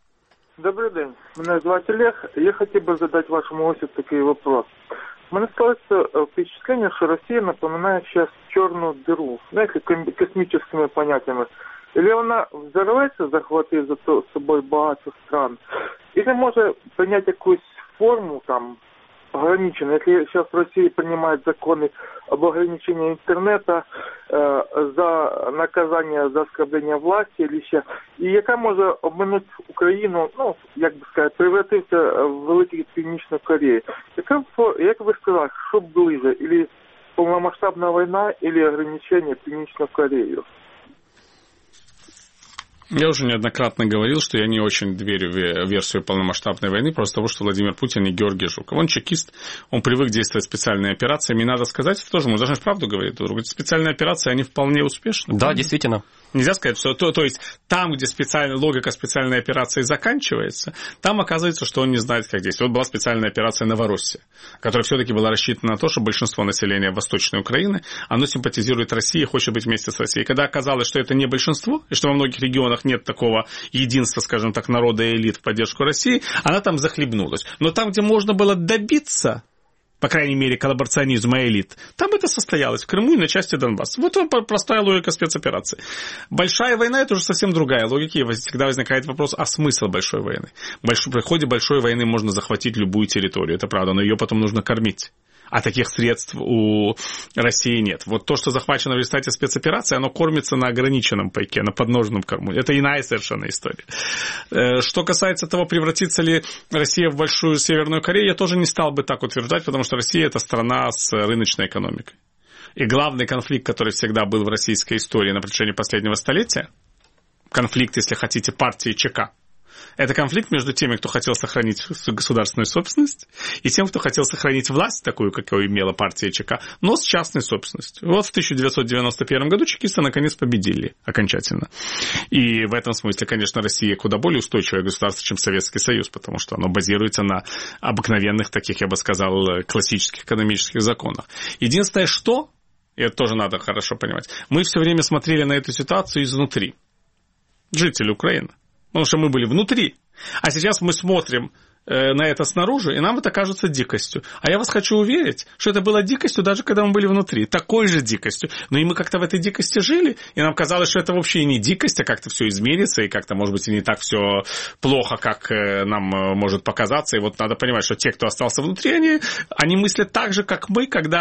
Speaker 8: Добрый день, меня зовут Олег. Я хотел бы задать вашему гостю такой вопрос. У меня складывается впечатление, что Россия напоминает сейчас черную дыру, знаете, космическими понятиями. Или она взорвется, захватив за собой багато стран, или может принять какую-то форму там ограниченную. Если сейчас Россия принимает законы об ограничении интернета, э, за наказание за оскорблення власті, или ще, і яка може обминути Україну, ну, як би сказати, превратитися в великий Північну Корею. Яка, як ви сказали, що ближе, или полномасштабная война, или ограничение Північну Корею?
Speaker 7: Я уже неоднократно говорил, что я не очень верю в версию полномасштабной войны, просто потому что Владимир Путин не Георгий Жуков. Он чекист, он привык действовать специальными операциями. И надо сказать, это тоже, мы должны правду говорить. Специальные операции, они вполне успешны.
Speaker 2: Да, действительно.
Speaker 7: Нельзя сказать, что то, то есть там, где специальная логика специальной операции заканчивается, там оказывается, что он не знает, как действовать. Вот была специальная операция «Новороссия», которая все-таки была рассчитана на то, что большинство населения Восточной Украины, оно симпатизирует России и хочет быть вместе с Россией. Когда оказалось, что это не большинство, и что во многих регионах нет такого единства, скажем так, народа и элит в поддержку России, она там захлебнулась. Но там, где можно было добиться, по крайней мере, коллаборационизма элит, там это состоялось, в Крыму и на части Донбасса. Вот вам простая логика спецоперации. Большая война – это уже совсем другая логика, и всегда возникает вопрос, а смысл большой войны? В ходе большой войны можно захватить любую территорию, это правда, но ее потом нужно кормить. А таких средств у России нет. Вот то, что захвачено в результате спецоперации, оно кормится на ограниченном пайке, на подножном корму. Это иная совершенно история. Что касается того, превратится ли Россия в большую Северную Корею, я тоже не стал бы так утверждать, потому что Россия – это страна с рыночной экономикой. И главный конфликт, который всегда был в российской истории на протяжении последнего столетия, конфликт, если хотите, партии ЧК, это конфликт между теми, кто хотел сохранить государственную собственность, и тем, кто хотел сохранить власть, такую, какую имела партия ЧК, но с частной собственностью. Вот в тысяча девятьсот девяносто первом году чекисты наконец победили окончательно. И в этом смысле, конечно, Россия куда более устойчивое государство, чем Советский Союз, потому что оно базируется на обыкновенных таких, я бы сказал, классических экономических законах. Единственное, что, и это тоже надо хорошо понимать, мы все время смотрели на эту ситуацию изнутри. Жители Украины. Потому что мы были внутри. А сейчас мы смотрим э, на это снаружи, и нам это кажется дикостью. А я вас хочу уверить, что это было дикостью, даже когда мы были внутри. Такой же дикостью. Но и мы как-то в этой дикости жили, и нам казалось, что это вообще и не дикость, а как-то все изменится, и как-то, может быть, и не так все плохо, как э, нам может показаться. И вот надо понимать, что те, кто остался внутри, они, они мыслят так же, как мы, когда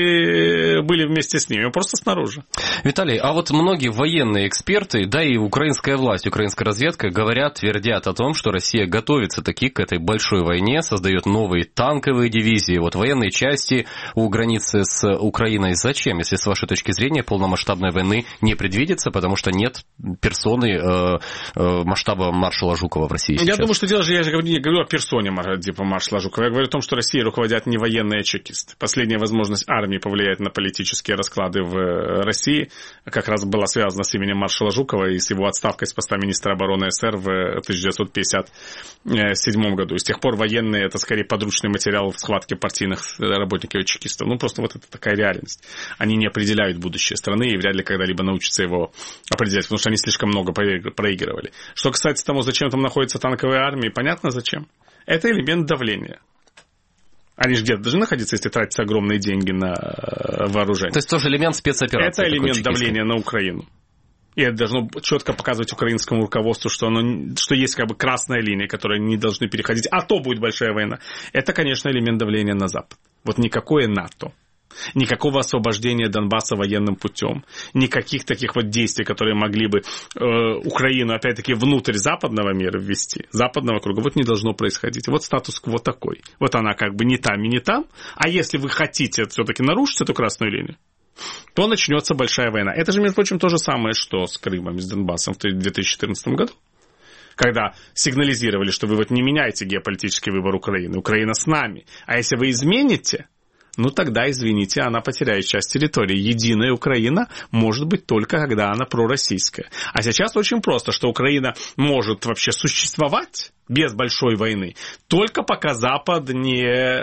Speaker 7: мы были вместе с ними, просто снаружи.
Speaker 2: Виталий, а вот многие военные эксперты, да и украинская власть, украинская разведка говорят, твердят о том, что Россия готовится таки к этой большой войне, создает новые танковые дивизии, вот военные части у границы с Украиной. Зачем, если с вашей точки зрения полномасштабной войны не предвидится, потому что нет персоны э, э, масштаба маршала Жукова в России сейчас?
Speaker 7: Я думаю, что дело же, я же не говорю о персоне типа маршала Жукова, я говорю о том, что Россией руководят не военные, а чекисты. Последняя возможность армии повлиять на политические расклады в России как раз была связана с именем маршала Жукова и с его отставкой с поста министра обороны СССР в тысяча девятьсот пятьдесят седьмом году. И с тех пор военные — это скорее подручный материал в схватке партийных работников и чекистов. Ну, просто вот это такая реальность. Они не определяют будущее страны и вряд ли когда-либо научатся его определять, потому что они слишком много проигрывали. Что касается того, зачем там находятся танковые армии, понятно зачем. Это элемент давления. Они же где-то должны находиться, если тратятся огромные деньги на вооружение.
Speaker 2: То есть тоже элемент спецоперации.
Speaker 7: Это элемент давления на Украину. И это должно четко показывать украинскому руководству, что, оно, что есть как бы красная линия, которую они не должны переходить, а то будет большая война. Это, конечно, элемент давления на Запад. Вот никакое НАТО, никакого освобождения Донбасса военным путем, никаких таких вот действий, которые могли бы э, Украину, опять-таки, внутрь западного мира ввести, западного круга, вот не должно происходить. Вот статус-кво такой. Вот она как бы не там и не там, а если вы хотите все-таки нарушить эту красную линию, то начнется большая война. Это же, между прочим, то же самое, что с Крымом и с Донбассом в две тысячи четырнадцатом году, когда сигнализировали, что вы вот не меняете геополитический выбор Украины, Украина с нами, а если вы измените, ну тогда, извините, она потеряет часть территории. Единая Украина может быть только, когда она пророссийская. А сейчас очень просто, что Украина может вообще существовать без большой войны, только пока Запад не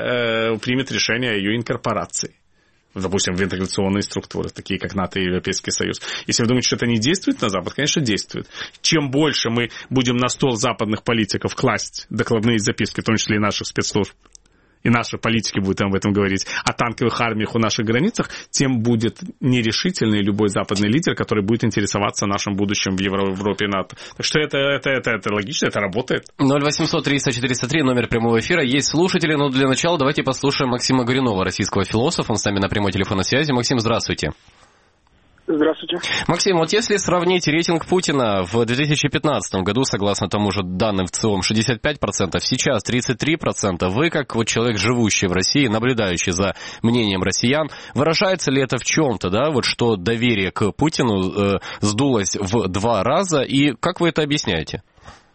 Speaker 7: э, примет решение о ее инкорпорации. Допустим, в интеграционные структуры, такие как НАТО и Европейский Союз. Если вы думаете, что это не действует на Запад, конечно, действует. Чем больше мы будем на стол западных политиков класть докладные записки, в том числе и наших спецслужб, и наши политики будут об этом говорить, о танковых армиях у наших границах, тем будет нерешительный любой западный лидер, который будет интересоваться нашим будущим в Европе и НАТО. Так что это, это, это, это логично, это работает.
Speaker 2: ноль восемьсот триста четыреста три, номер прямого эфира. Есть слушатели, но для начала давайте послушаем Максима Горюнова, российского философа. Он с нами на прямой телефонной связи. Максим, здравствуйте.
Speaker 9: Здравствуйте.
Speaker 2: Максим, вот если сравнить рейтинг Путина в две тысячи пятнадцатом году, согласно тому же данным в ЦИОМ, шестьдесят пять процентов, сейчас тридцать три процента, вы, как вот человек, живущий в России, наблюдающий за мнением россиян, выражается ли это в чем-то, да, вот что доверие к Путину э, сдулось в два раза, и как вы это объясняете?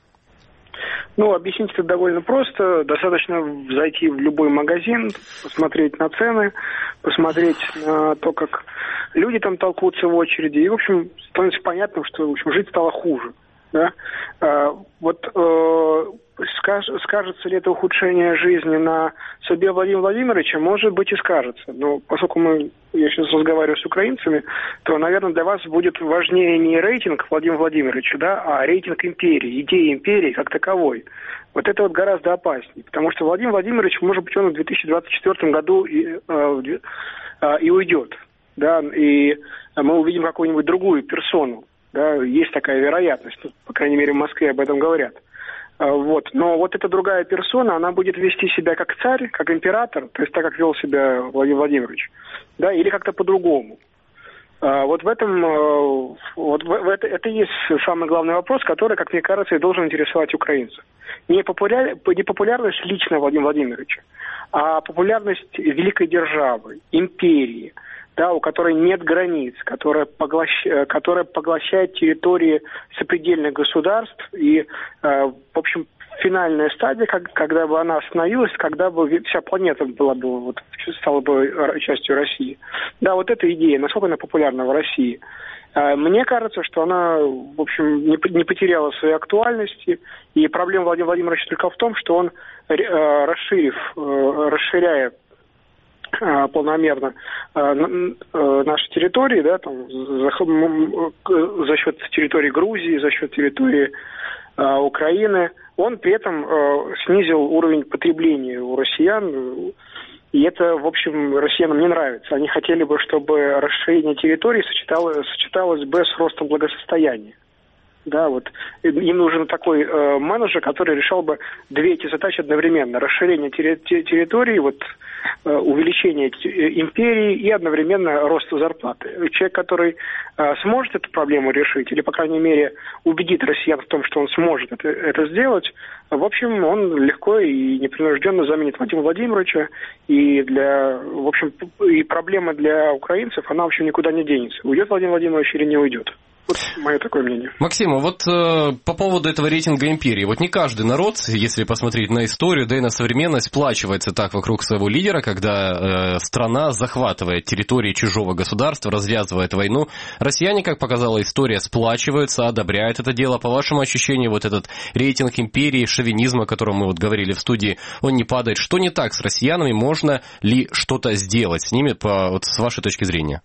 Speaker 9: Ну, объяснить это довольно просто. Достаточно зайти в любой магазин, посмотреть на цены, посмотреть на то, как люди там толкутся в очереди. И, в общем, становится понятно, что, в общем, жить стало хуже. Да? А, вот э, скаж, скажется ли это ухудшение жизни на судьбе Владимира Владимировича? Может быть, и скажется. Но поскольку мы, я сейчас разговариваю с украинцами, то, наверное, для вас будет важнее не рейтинг Владимира Владимировича, да, а рейтинг империи, идеи империи как таковой. Вот это вот гораздо опаснее. Потому что Владимир Владимирович, может быть, он в две тысячи двадцать четвёртом году и, э, и уйдет. Да, и мы увидим какую-нибудь другую персону. Да, есть такая вероятность, по крайней мере, в Москве об этом говорят. Вот. Но вот эта другая персона, она будет вести себя как царь, как император, то есть так, как вел себя Владимир Владимирович, да, или как-то по-другому. Вот в этом, вот в это, это и есть самый главный вопрос, который, как мне кажется, и должен интересовать украинцев. Не, популяр, не популярность лично Владимира Владимировича, а популярность великой державы, империи, да, у которой нет границ, которая, поглощ... которая поглощает территории сопредельных государств. И, э, в общем, финальная стадия, как, когда бы она остановилась, когда бы вся планета была бы, вот, стала бы частью России. Да, вот эта идея, насколько она популярна в России. Э, мне кажется, что она, в общем, не, не потеряла своей актуальности. И проблема Владимира Владимировича только в том, что он, э, расширив, э, расширяя полномерно наши территории, да, там, за, за счет территории Грузии, за счет территории э, Украины, он при этом э, снизил уровень потребления у россиян, и это, в общем, россиянам не нравится. Они хотели бы, чтобы расширение территории сочеталось, сочеталось бы с ростом благосостояния. Да, вот им нужен такой э, менеджер, который решал бы две эти задачи одновременно: расширение терри- территории, вот, э, увеличение империи и одновременно рост зарплаты. Человек, который э, сможет эту проблему решить, или, по крайней мере, убедит россиян в том, что он сможет это, это сделать, в общем, он легко и непринужденно заменит Владимира Владимировича, и для, в общем, и проблема для украинцев, она, в общем, никуда не денется. Уйдет Владимир Владимирович или не уйдет. Вот мое такое мнение.
Speaker 2: Максим, вот э, по поводу этого рейтинга империи. Вот не каждый народ, если посмотреть на историю, да и на современность, сплачивается так вокруг своего лидера, когда э, страна захватывает территории чужого государства, развязывает войну. Россияне, как показала история, сплачиваются, одобряют это дело. По вашему ощущению, вот этот рейтинг империи, шовинизма, о котором мы вот говорили в студии, он не падает. Что не так с россиянами? Можно ли что-то сделать с ними, по, вот, с вашей точки зрения?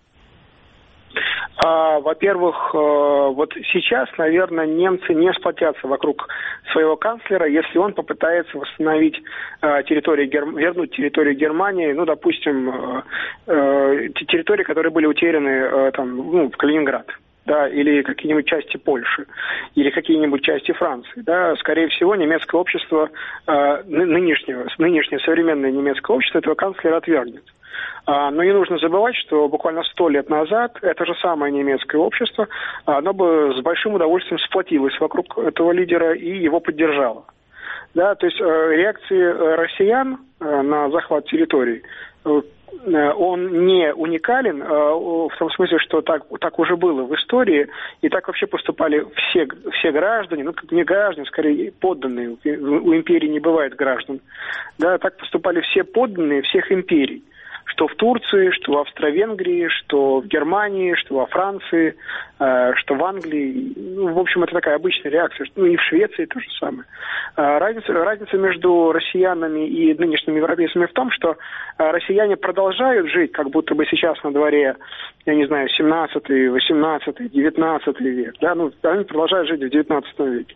Speaker 9: А, во-первых, вот сейчас, наверное, немцы не сплотятся вокруг своего канцлера, если он попытается восстановить территорию, вернуть территорию Германии, ну, допустим, территории, которые были утеряны там, ну, в Калининград. Да, или какие-нибудь части Польши, или какие-нибудь части Франции. Да, скорее всего, немецкое общество, э, нынешнее, нынешнее современное немецкое общество этого канцлера отвергнет. А, но не нужно забывать, что буквально сто лет назад это же самое немецкое общество, оно бы с большим удовольствием сплотилось вокруг этого лидера и его поддержало. Да, то есть э, реакции россиян э, на захват территорий, э, он не уникален в том смысле, что так, так уже было в истории, и так вообще поступали все, все граждане, ну, как не граждане, скорее подданные, у империи не бывает граждан, да, так поступали все подданные всех империй, что в Турции, что в Австро-Венгрии, что в Германии, что во Франции, э, что в Англии. Ну, в общем, это такая обычная реакция. Ну, и в Швеции то же самое. Э, разница, разница между россиянами и нынешними европейцами в том, что э, россияне продолжают жить, как будто бы сейчас на дворе, я не знаю, семнадцатый, восемнадцатый, девятнадцатый век. Да? Ну, они продолжают жить в девятнадцатом веке.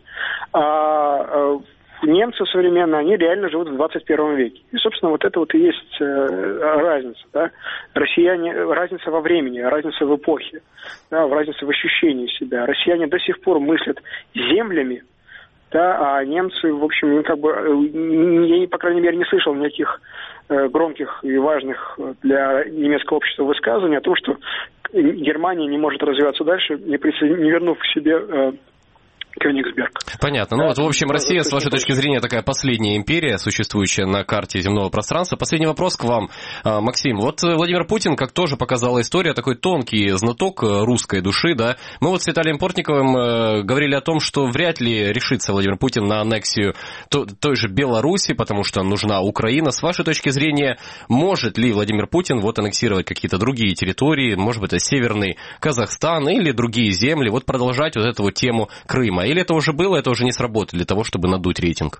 Speaker 9: А э, немцы современные, они реально живут в двадцать первом веке. И, собственно, вот это вот и есть э, разница. Да? Россияне, разница во времени, разница в эпохе, да, разница в ощущении себя. Россияне до сих пор мыслят землями, да, а немцы, в общем, как бы, я, по крайней мере, не слышал никаких э, громких и важных для немецкого общества высказываний о том, что Германия не может развиваться дальше, не, присоедин... не вернув к себе э, Кёнигсберг.
Speaker 2: Понятно. Ну вот, в общем, Россия, с вашей точки зрения, такая последняя империя, существующая на карте земного пространства. Последний вопрос к вам, Максим. Вот Владимир Путин, как тоже показала история, такой тонкий знаток русской души, да. Мы вот с Виталием Портниковым говорили о том, что вряд ли решится Владимир Путин на аннексию той же Беларуси, потому что нужна Украина. С вашей точки зрения, может ли Владимир Путин вот аннексировать какие-то другие территории, может быть, это Северный Казахстан или другие земли, вот продолжать вот эту вот тему Крыма? Или это уже было, это уже не сработало для того, чтобы надуть рейтинг?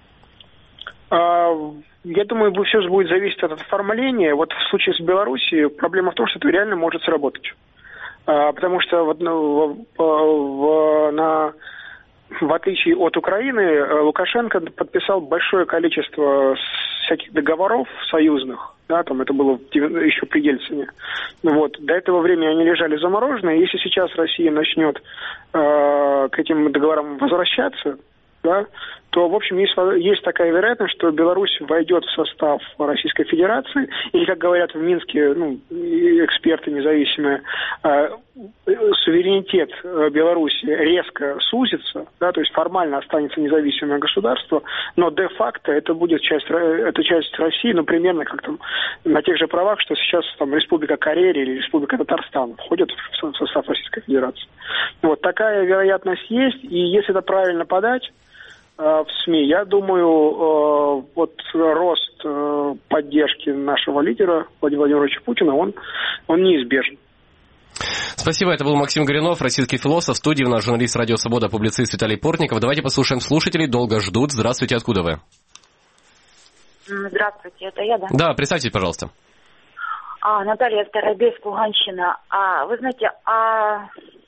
Speaker 9: Я думаю, все будет зависеть от оформления. Вот в случае с Белоруссией проблема в том, что это реально может сработать. Потому что вот, ну, в, в, на, в отличие от Украины, Лукашенко подписал большое количество всяких договоров союзных. Да, там это было еще при Ельцине. Вот. До этого времени они лежали замороженные. Если сейчас Россия начнет э, к этим договорам возвращаться, да, то, в общем, есть, есть такая вероятность, что Беларусь войдет в состав Российской Федерации, или, как говорят в Минске, ну, эксперты независимые, э, суверенитет Беларуси резко сузится, да, то есть формально останется независимое государство, но де-факто это будет часть, это часть России, ну, примерно как там на тех же правах, что сейчас там Республика Карелия или Республика Татарстан входят в состав Российской Федерации. Вот такая вероятность есть, и если это правильно подать в СМИ, я думаю, вот рост поддержки нашего лидера Владимира Владимировича Путина, он, он неизбежен.
Speaker 2: Спасибо, это был Максим Горюнов, российский философ. В студии у нас журналист «Радио Свобода», публицист Виталий Портников. Давайте послушаем слушателей, долго ждут. Здравствуйте, откуда вы?
Speaker 10: Здравствуйте, это я, да?
Speaker 2: Да, представьтесь, пожалуйста.
Speaker 10: А, Наталья Старобельск, Луганщина. А, вы знаете, а...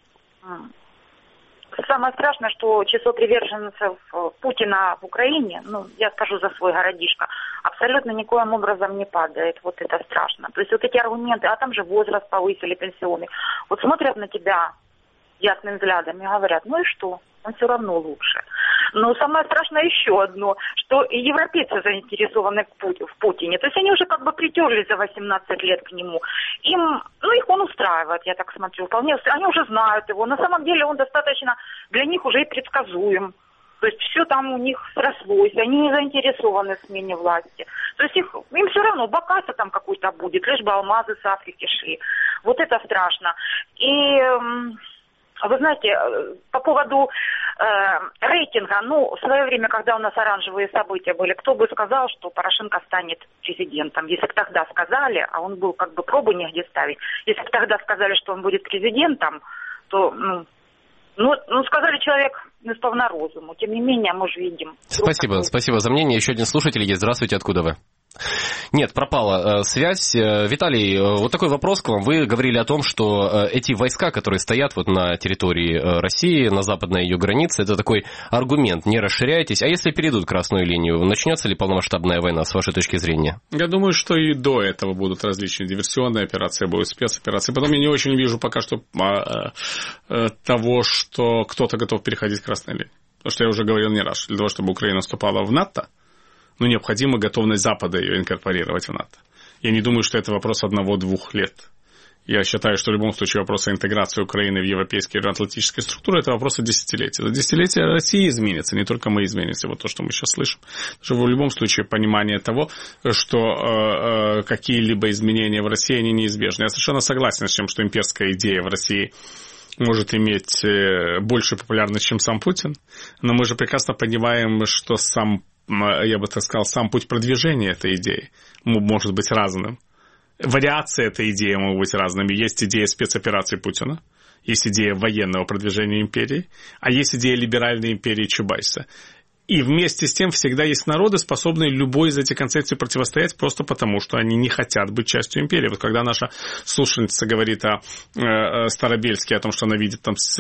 Speaker 10: самое страшное, что число приверженцев Путина в Украине, ну, я скажу за свой городишко, абсолютно никоим образом не падает. Вот это страшно. То есть вот эти аргументы, а там же возраст повысили пенсионный. Вот смотрят на тебя ясным взглядом и говорят, ну и что? Он все равно лучше. Но самое страшное еще одно, что и европейцы заинтересованы в Путине. То есть они уже как бы притерлись за восемнадцать лет к нему. Им, ну их он устраивает, я так смотрю. Вполне, они уже знают его. На самом деле он достаточно для них уже и предсказуем. То есть все там у них срослось, они не заинтересованы в смене власти. То есть их, им все равно, бокаса там какой-то будет, лишь бы алмазы с Африки шли. Вот это страшно. И... Вы знаете, по поводу э, рейтинга, ну, в свое время, когда у нас оранжевые события были, кто бы сказал, что Порошенко станет президентом? Если бы тогда сказали, а он был как бы пробы негде ставить, если бы тогда сказали, что он будет президентом, то, ну, ну, ну сказали человек не сповна розуму. Тем не менее, мы же видим.
Speaker 2: Спасибо, такой... спасибо за мнение. Еще один слушатель есть. Здравствуйте, откуда вы? Нет, пропала э, связь. Виталий, э, вот такой вопрос к вам. Вы говорили о том, что э, эти войска, которые стоят вот на территории э, России, на западной ее границе, это такой аргумент, не расширяйтесь. А если перейдут красную линию, начнется ли полномасштабная война, с вашей точки зрения?
Speaker 7: Я думаю, что и до этого будут различные диверсионные операции, будут спецоперации. Потом я не очень вижу пока что э, э, того, что кто-то готов переходить к красной линии. Потому что я уже говорил не раз, для того, чтобы Украина вступала в НАТО, ну, необходима готовность Запада ее инкорпорировать в НАТО. Я не думаю, что это вопрос одного-двух лет. Я считаю, что в любом случае вопрос интеграции Украины в европейские и евроатлантические структуры – это вопрос десятилетия. За десятилетия Россия изменится, не только мы изменимся, вот то, что мы сейчас слышим. Что в любом случае понимание того, что э, э, какие-либо изменения в России, они неизбежны. Я совершенно согласен с тем, что имперская идея в России может иметь большую популярность, чем сам Путин, но мы же прекрасно понимаем, что сам, я бы так сказал, сам путь продвижения этой идеи может быть разным. Вариации этой идеи могут быть разными. Есть идея спецоперации Путина, есть идея военного продвижения империи, а есть идея либеральной империи Чубайса. И вместе с тем всегда есть народы, способные любой из этих концепций противостоять просто потому, что они не хотят быть частью империи. Вот когда наша слушательница говорит о э, Старобельске, о том, что она видит там с,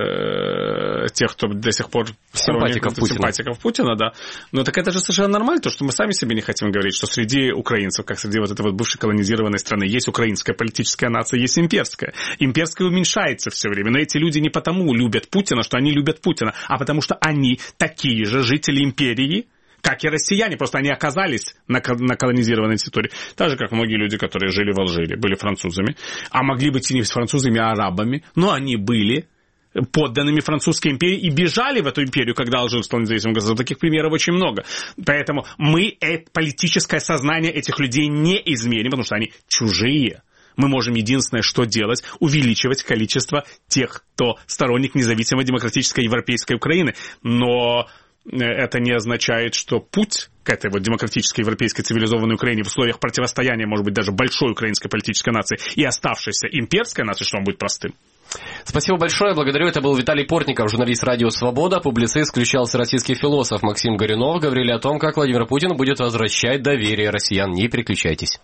Speaker 7: э, тех, кто до сих пор
Speaker 2: симпатиков Путина.
Speaker 7: симпатиков Путина, да. Но так это же совершенно нормально, то, что мы сами себе не хотим говорить, что среди украинцев, как среди вот этой вот бывшей колонизированной страны, есть украинская политическая нация, есть имперская. Имперская уменьшается все время, но эти люди не потому любят Путина, что они любят Путина, а потому что они такие же жители империи, как и россияне, просто они оказались на, на колонизированной территории. Так же, как многие люди, которые жили в Алжире, были французами, а могли быть и не французами, а арабами, но они были подданными французской империи и бежали в эту империю, когда Алжир стал независимым государством. Таких примеров очень много. Поэтому мы это, политическое сознание этих людей не изменим, потому что они чужие. Мы можем единственное, что делать, увеличивать количество тех, кто сторонник независимой демократической европейской Украины. Но это не означает, что путь к этой вот демократической европейской цивилизованной Украине в условиях противостояния, может быть, даже большой украинской политической нации и оставшейся имперской нации, что он будет простым.
Speaker 2: Спасибо большое, благодарю. Это был Виталий Портников, журналист «Радио Свобода», публицист, включался российский философ Максим Горюнов. Говорили о том, как Владимир Путин будет возвращать доверие россиян. Не переключайтесь.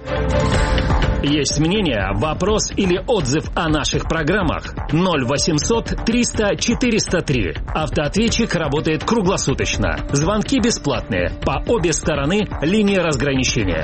Speaker 1: Есть мнение, вопрос или отзыв о наших программах? ноль восемьсот триста четыреста три. Автоответчик работает круглосуточно. Звонки бесплатные. По обе стороны линии разграничения.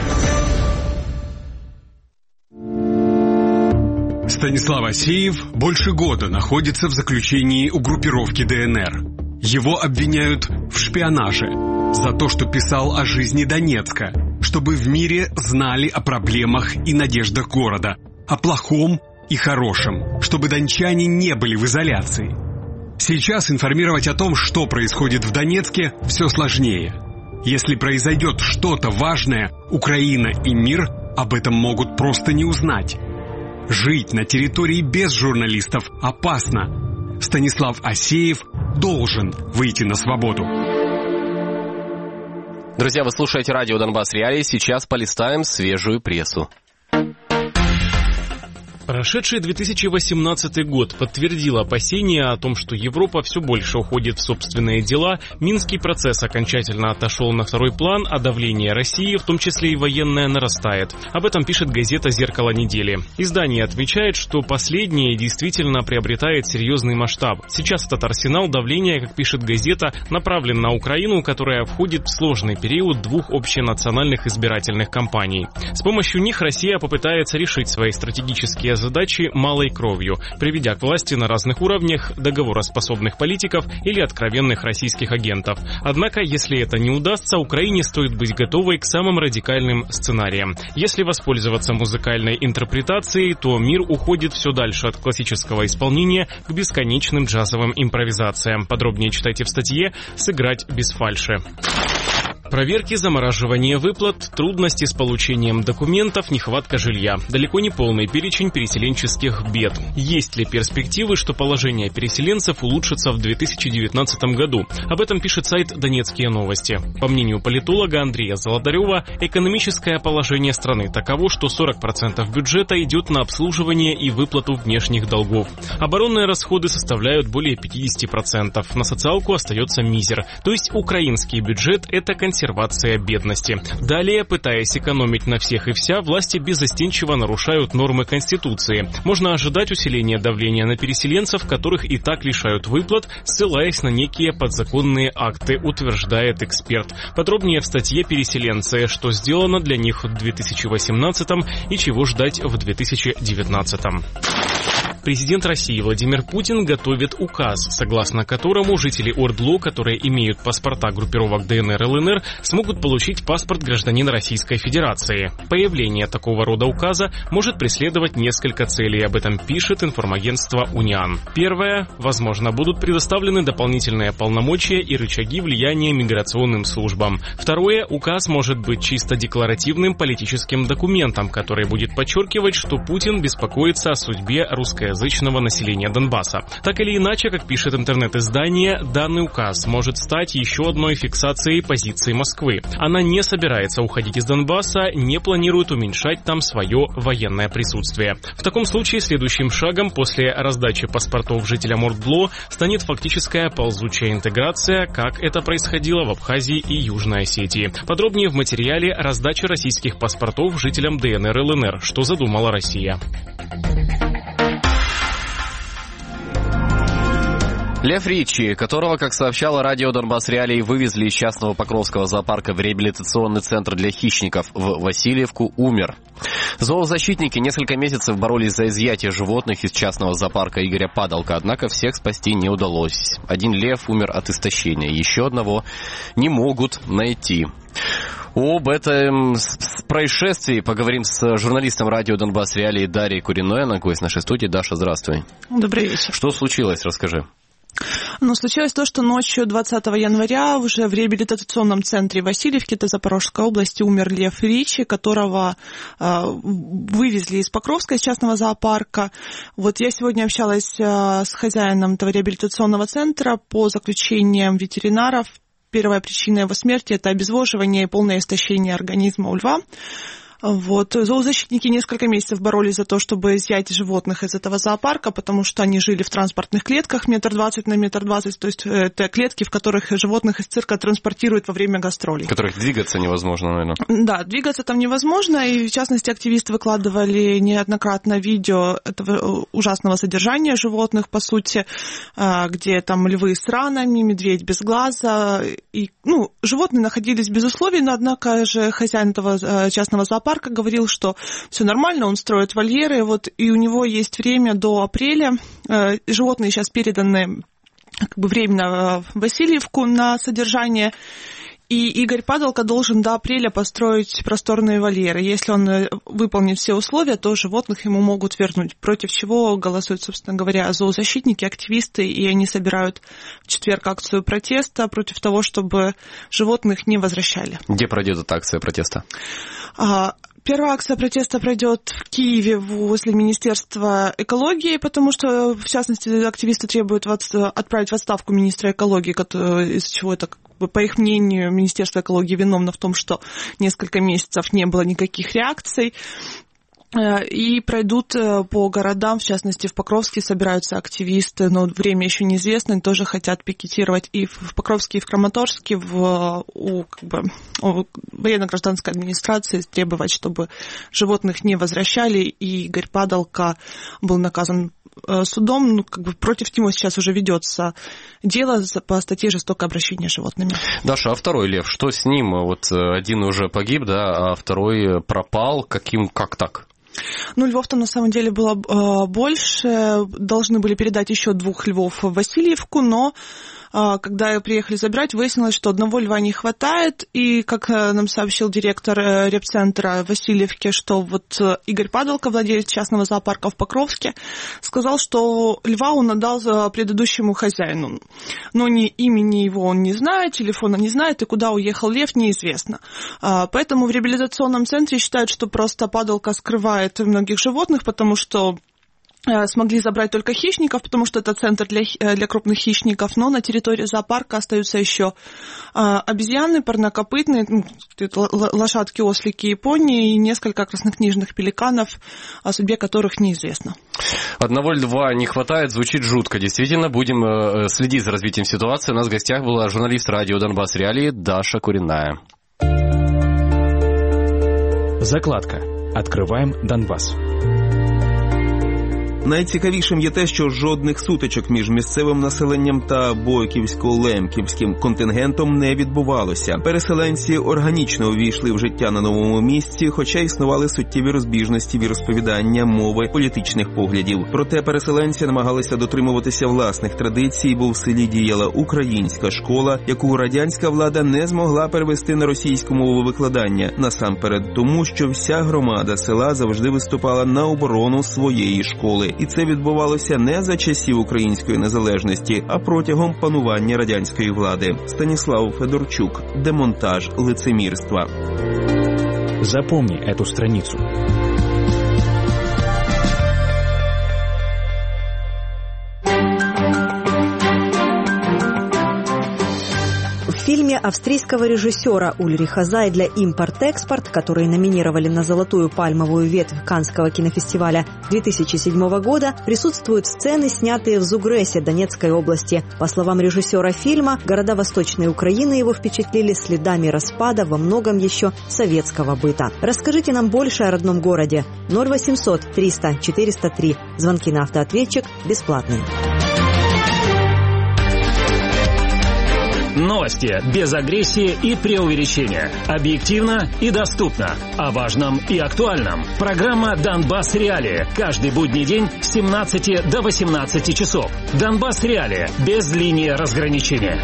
Speaker 11: Станислав Асеев больше года находится в заключении у группировки ДНР. Его обвиняют в шпионаже за то, что писал о жизни Донецка, чтобы в мире знали о проблемах и надеждах города, о плохом и хорошем, чтобы дончане не были в изоляции. Сейчас информировать о том, что происходит в Донецке, все сложнее. Если произойдет что-то важное, Украина и мир об этом могут просто не узнать. Жить на территории без журналистов опасно. Станислав Асеев должен выйти на свободу.
Speaker 2: Друзья, вы слушаете радио Донбасс Реалии. Сейчас полистаем свежую прессу.
Speaker 3: Прошедший две тысячи восемнадцатый год подтвердил опасения о том, что Европа все больше уходит в собственные дела, Минский процесс окончательно отошел на второй план, а давление России, в том числе и военное, нарастает. Об этом пишет газета «Зеркало недели». Издание отмечает, что последнее действительно приобретает серьезный масштаб. Сейчас этот арсенал давления, как пишет газета, направлен на Украину, которая входит в сложный период двух общенациональных избирательных кампаний. С помощью них Россия попытается решить свои стратегические задачи малой кровью, приведя к власти на разных уровнях договороспособных политиков или откровенных российских агентов. Однако, если это не удастся, Украине стоит быть готовой к самым радикальным сценариям. Если воспользоваться музыкальной интерпретацией, то мир уходит все дальше от классического исполнения к бесконечным джазовым импровизациям. Подробнее читайте в статье «Сыграть без фальши». Проверки, замораживание выплат, трудности с получением документов, нехватка жилья. Далеко не полный перечень переселенческих бед. Есть ли перспективы, что положение переселенцев улучшится в две тысячи девятнадцатом году? Об этом пишет сайт «Донецкие новости». По мнению политолога Андрея Золотарева, экономическое положение страны таково, что сорок процентов бюджета идет на обслуживание и выплату внешних долгов. Оборонные расходы составляют более пятьдесят процентов. На социалку остается мизер. То есть украинский бюджет – это консервация. Консервация бедности. Далее, пытаясь экономить на всех и вся, власти беззастенчиво нарушают нормы Конституции. Можно ожидать усиления давления на переселенцев, которых и так лишают выплат, ссылаясь на некие подзаконные акты, утверждает эксперт. Подробнее в статье «Переселенцы. Что сделано для них в две тысячи восемнадцатом и чего ждать в две тысячи девятнадцатом». Президент России Владимир Путин готовит указ, согласно которому жители ОРДЛО, которые имеют паспорта группировок ДНР и ЛНР, смогут получить паспорт гражданина Российской Федерации. Появление такого рода указа может преследовать несколько целей, об этом пишет информагентство «Униан». Первое. Возможно, будут предоставлены дополнительные полномочия и рычаги влияния миграционным службам. Второе. Указ может быть чисто декларативным политическим документом, который будет подчеркивать, что Путин беспокоится о судьбе русскоязычного населения Донбасса. Так или иначе, как пишет интернет-издание, данный указ может стать еще одной фиксацией позиции Москвы. Она не собирается уходить из Донбасса, не планирует уменьшать там свое военное присутствие. В таком случае следующим шагом после раздачи паспортов жителям ОРДЛО станет фактическая ползучая интеграция, как это происходило в Абхазии и Южной Осетии. Подробнее в материале «Раздача российских паспортов жителям ДНР и ЛНР. Что задумала Россия».
Speaker 2: Лев Ричи, которого, как сообщало радио Донбасс Реалии, вывезли из частного Покровского зоопарка в реабилитационный центр для хищников в Васильевку, умер. Зоозащитники несколько месяцев боролись за изъятие животных из частного зоопарка Игоря Падалка, однако всех спасти не удалось. Один лев умер от истощения, еще одного не могут найти. Об этом происшествии поговорим с журналистом радио Донбасс Реалии Дарьей Куриной. Она гость нашей студии. Даша, здравствуй.
Speaker 12: Добрый вечер.
Speaker 2: Что случилось? Расскажи.
Speaker 12: Ну, случилось то, что ночью двадцатого января уже в реабилитационном центре Васильевки, это Запорожской области, умер Лев Ричи, которого э, вывезли из Покровска, из частного зоопарка. Вот я сегодня общалась э, с хозяином этого реабилитационного центра. По заключениям ветеринаров, первая причина его смерти – это обезвоживание и полное истощение организма у льва. Вот. Зоозащитники несколько месяцев боролись за то, чтобы изъять животных из этого зоопарка, потому что они жили в транспортных клетках метр двадцать на метр двадцать, то есть это клетки, в которых животных из цирка транспортируют во время гастролей.
Speaker 2: В которых двигаться невозможно, наверное.
Speaker 12: Да, двигаться там невозможно, и в частности активисты выкладывали неоднократно видео этого ужасного содержания животных, по сути, где там львы с ранами, медведь без глаза, и, ну, животные находились без условий, но однако же хозяин этого частного зоопарка парка говорил, что все нормально, он строит вольеры, вот, и у него есть время до апреля. Животные сейчас переданы как бы временно в Васильевку на содержание, и Игорь Падалка должен до апреля построить просторные вольеры. Если он выполнит все условия, то животных ему могут вернуть, против чего голосуют, собственно говоря, зоозащитники, активисты, и они собирают в четверг акцию протеста против того, чтобы животных не возвращали.
Speaker 2: Где пройдет эта акция протеста?
Speaker 12: Первая акция протеста пройдет в Киеве возле Министерства экологии, потому что, в частности, активисты требуют отправить в отставку министра экологии, из-за чего это, по их мнению, Министерство экологии виновно в том, что несколько месяцев не было никаких реакций. И пройдут по городам, в частности, в Покровске собираются активисты, но время еще неизвестно, они тоже хотят пикетировать и в Покровске, и в Краматорске, в, у, как бы, у военно-гражданской администрации, требовать, чтобы животных не возвращали, и Игорь Падалка был наказан судом. Ну, как бы против него сейчас уже ведется дело по статье «Жестокое обращение с животными».
Speaker 2: Даша, а второй лев, что с ним? Вот один уже погиб, да, а второй пропал. Каким, как так?
Speaker 12: Ну, львов там на самом деле было э, больше. Должны были передать еще двух львов в Васильевку, но когда приехали забирать, выяснилось, что одного льва не хватает, и, как нам сообщил директор репцентра Васильевки, что вот Игорь Падалко, владелец частного зоопарка в Покровске, сказал, что льва он отдал предыдущему хозяину. Но ни имени его он не знает, телефона не знает, и куда уехал лев, неизвестно. Поэтому в реабилитационном центре считают, что просто Падалко скрывает многих животных, потому что смогли забрать только хищников, потому что это центр для, для крупных хищников, но на территории зоопарка остаются еще обезьяны, парнокопытные, лошадки, ослики, пони и несколько краснокнижных пеликанов, о судьбе которых неизвестно.
Speaker 2: Одного льва не хватает, звучит жутко. Действительно, будем следить за развитием ситуации. У нас в гостях была журналист радио «Донбасс Реалии» Даша Куриная.
Speaker 13: Закладка. Откриваємо Донбас.
Speaker 14: Найцікавішим є те, що жодних сутичок між місцевим населенням та бойківсько-лемківським контингентом не відбувалося. Переселенці органічно увійшли в життя на новому місці, хоча існували суттєві розбіжності в розповідання, мови, політичних поглядів. Проте переселенці намагалися дотримуватися власних традицій, бо в селі діяла українська школа, яку радянська влада не змогла перевести на російську мову викладання. Насамперед тому, що вся громада села завжди виступала на оборону своєї школи. І це відбувалося не за часів української незалежності, а протягом панування радянської влади. Станіслав Федорчук. Демонтаж лицемірства.
Speaker 13: Запомни эту страницу.
Speaker 15: В фильме австрийского режиссера Ульриха Зайдля «Импорт-экспорт», который номинировали на «Золотую пальмовую ветвь» Каннского кинофестиваля две тысячи седьмого года, присутствуют сцены, снятые в Зугресе Донецкой области. По словам режиссера фильма, города Восточной Украины его впечатлили следами распада во многом еще советского быта. Расскажите нам больше о родном городе. ноль восемьсот триста четыреста три. Звонки на автоответчик бесплатные.
Speaker 1: Новости без агрессии и преувеличения. Объективно и доступно. О важном и актуальном. Программа «Донбасс Реалии». Каждый будний день с семнадцати до восемнадцати часов. «Донбасс Реалии». Без линии разграничения.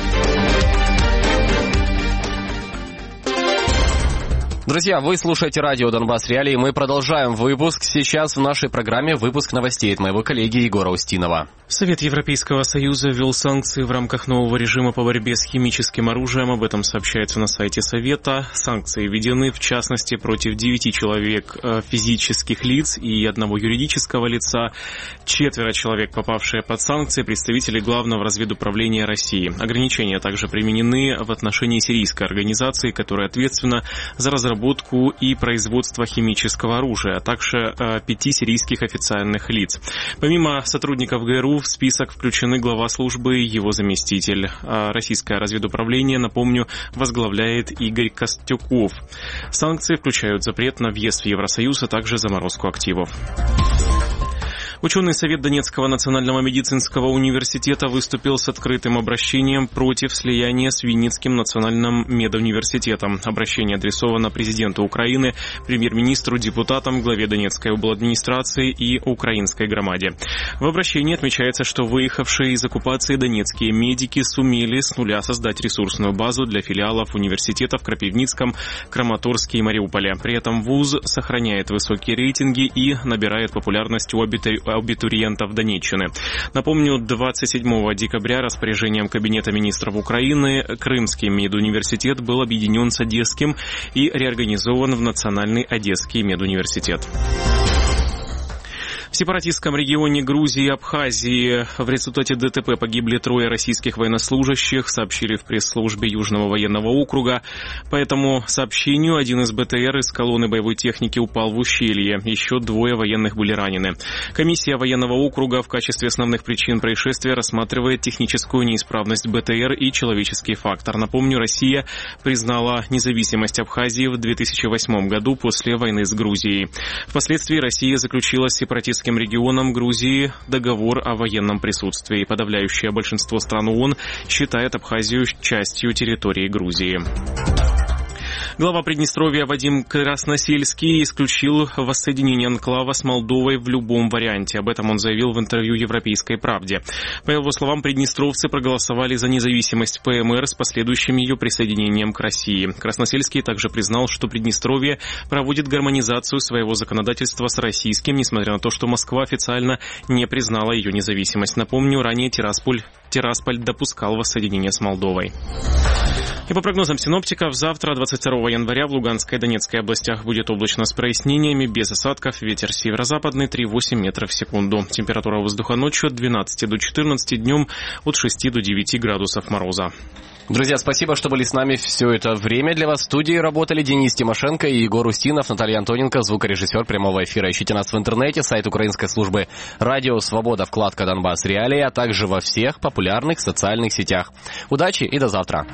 Speaker 2: Друзья, вы слушаете радио «Донбасс Реалии». Мы продолжаем выпуск. Сейчас в нашей программе выпуск новостей от моего коллеги Егора Устинова.
Speaker 3: Совет Европейского Союза ввел санкции в рамках нового режима по борьбе с химическим оружием. Об этом сообщается на сайте Совета. Санкции введены, в частности, против девяти человек физических лиц и одного юридического лица. Четверо человек, попавшие под санкции, представители Главного разведуправления России. Ограничения также применены в отношении сирийской организации, которая ответственна за разработку и производство химического оружия, а также пяти сирийских официальных лиц. Помимо сотрудников ГРУ, в список включены глава службы и его заместитель. Российское разведуправление, напомню, возглавляет Игорь Костюков. Санкции включают запрет на въезд в Евросоюз, а также заморозку активов. Ученый совет Донецкого национального медицинского университета выступил с открытым обращением против слияния с Винницким национальным медуниверситетом. Обращение адресовано президенту Украины, премьер-министру, депутатам, главе Донецкой обладминистрации и украинской громаде. В обращении отмечается, что выехавшие из оккупации донецкие медики сумели с нуля создать ресурсную базу для филиалов университета в Крапивницком, Краматорске и Мариуполе. При этом вуз сохраняет высокие рейтинги и набирает популярность у абитуриентов абитуриентов Донеччины. Напомню, двадцать седьмого декабря распоряжением Кабинета министров Украины Крымский медуниверситет был объединен с Одесским и реорганизован в Национальный Одесский медуниверситет. В сепаратистском регионе Грузии и Абхазии в результате ДТП погибли трое российских военнослужащих, сообщили в пресс-службе Южного военного округа. По этому сообщению один из БТР из колонны боевой техники упал в ущелье. Еще двое военных были ранены. Комиссия военного округа в качестве основных причин происшествия рассматривает техническую неисправность БТР и человеческий фактор. Напомню, Россия признала независимость Абхазии в две тысячи восьмом году после войны с Грузией. Впоследствии Россия заключила с сепаратистским регионам Грузии договор о военном присутствии. Подавляющее большинство стран ООН считает Абхазию частью территории Грузии. Глава Приднестровья Вадим Красносельский исключил воссоединение анклава с Молдовой в любом варианте. Об этом он заявил в интервью «Европейской правде». По его словам, приднестровцы проголосовали за независимость ПМР с последующим ее присоединением к России. Красносельский также признал, что Приднестровье проводит гармонизацию своего законодательства с российским, несмотря на то, что Москва официально не признала ее независимость. Напомню, ранее Тирасполь, Тирасполь допускал воссоединение с Молдовой. И по прогнозам синоптиков, завтра, двадцать второго января, в Луганской и Донецкой областях будет облачно с прояснениями, без осадков, ветер северо-западный три-восемь метров в секунду. Температура воздуха ночью от двенадцати до четырнадцати, днем от шести до девяти градусов мороза.
Speaker 2: Друзья, спасибо, что были с нами все это время. Для вас в студии работали Денис Тимошенко и Егор Устинов, Наталья Антоненко, звукорежиссер прямого эфира. Ищите нас в интернете, сайт украинской службы «Радио Свобода», вкладка «Донбасс Реалии», а также во всех популярных социальных сетях. Удачи и до завтра.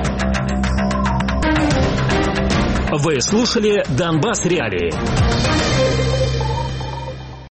Speaker 1: Вы слушали «Донбасс Реалии».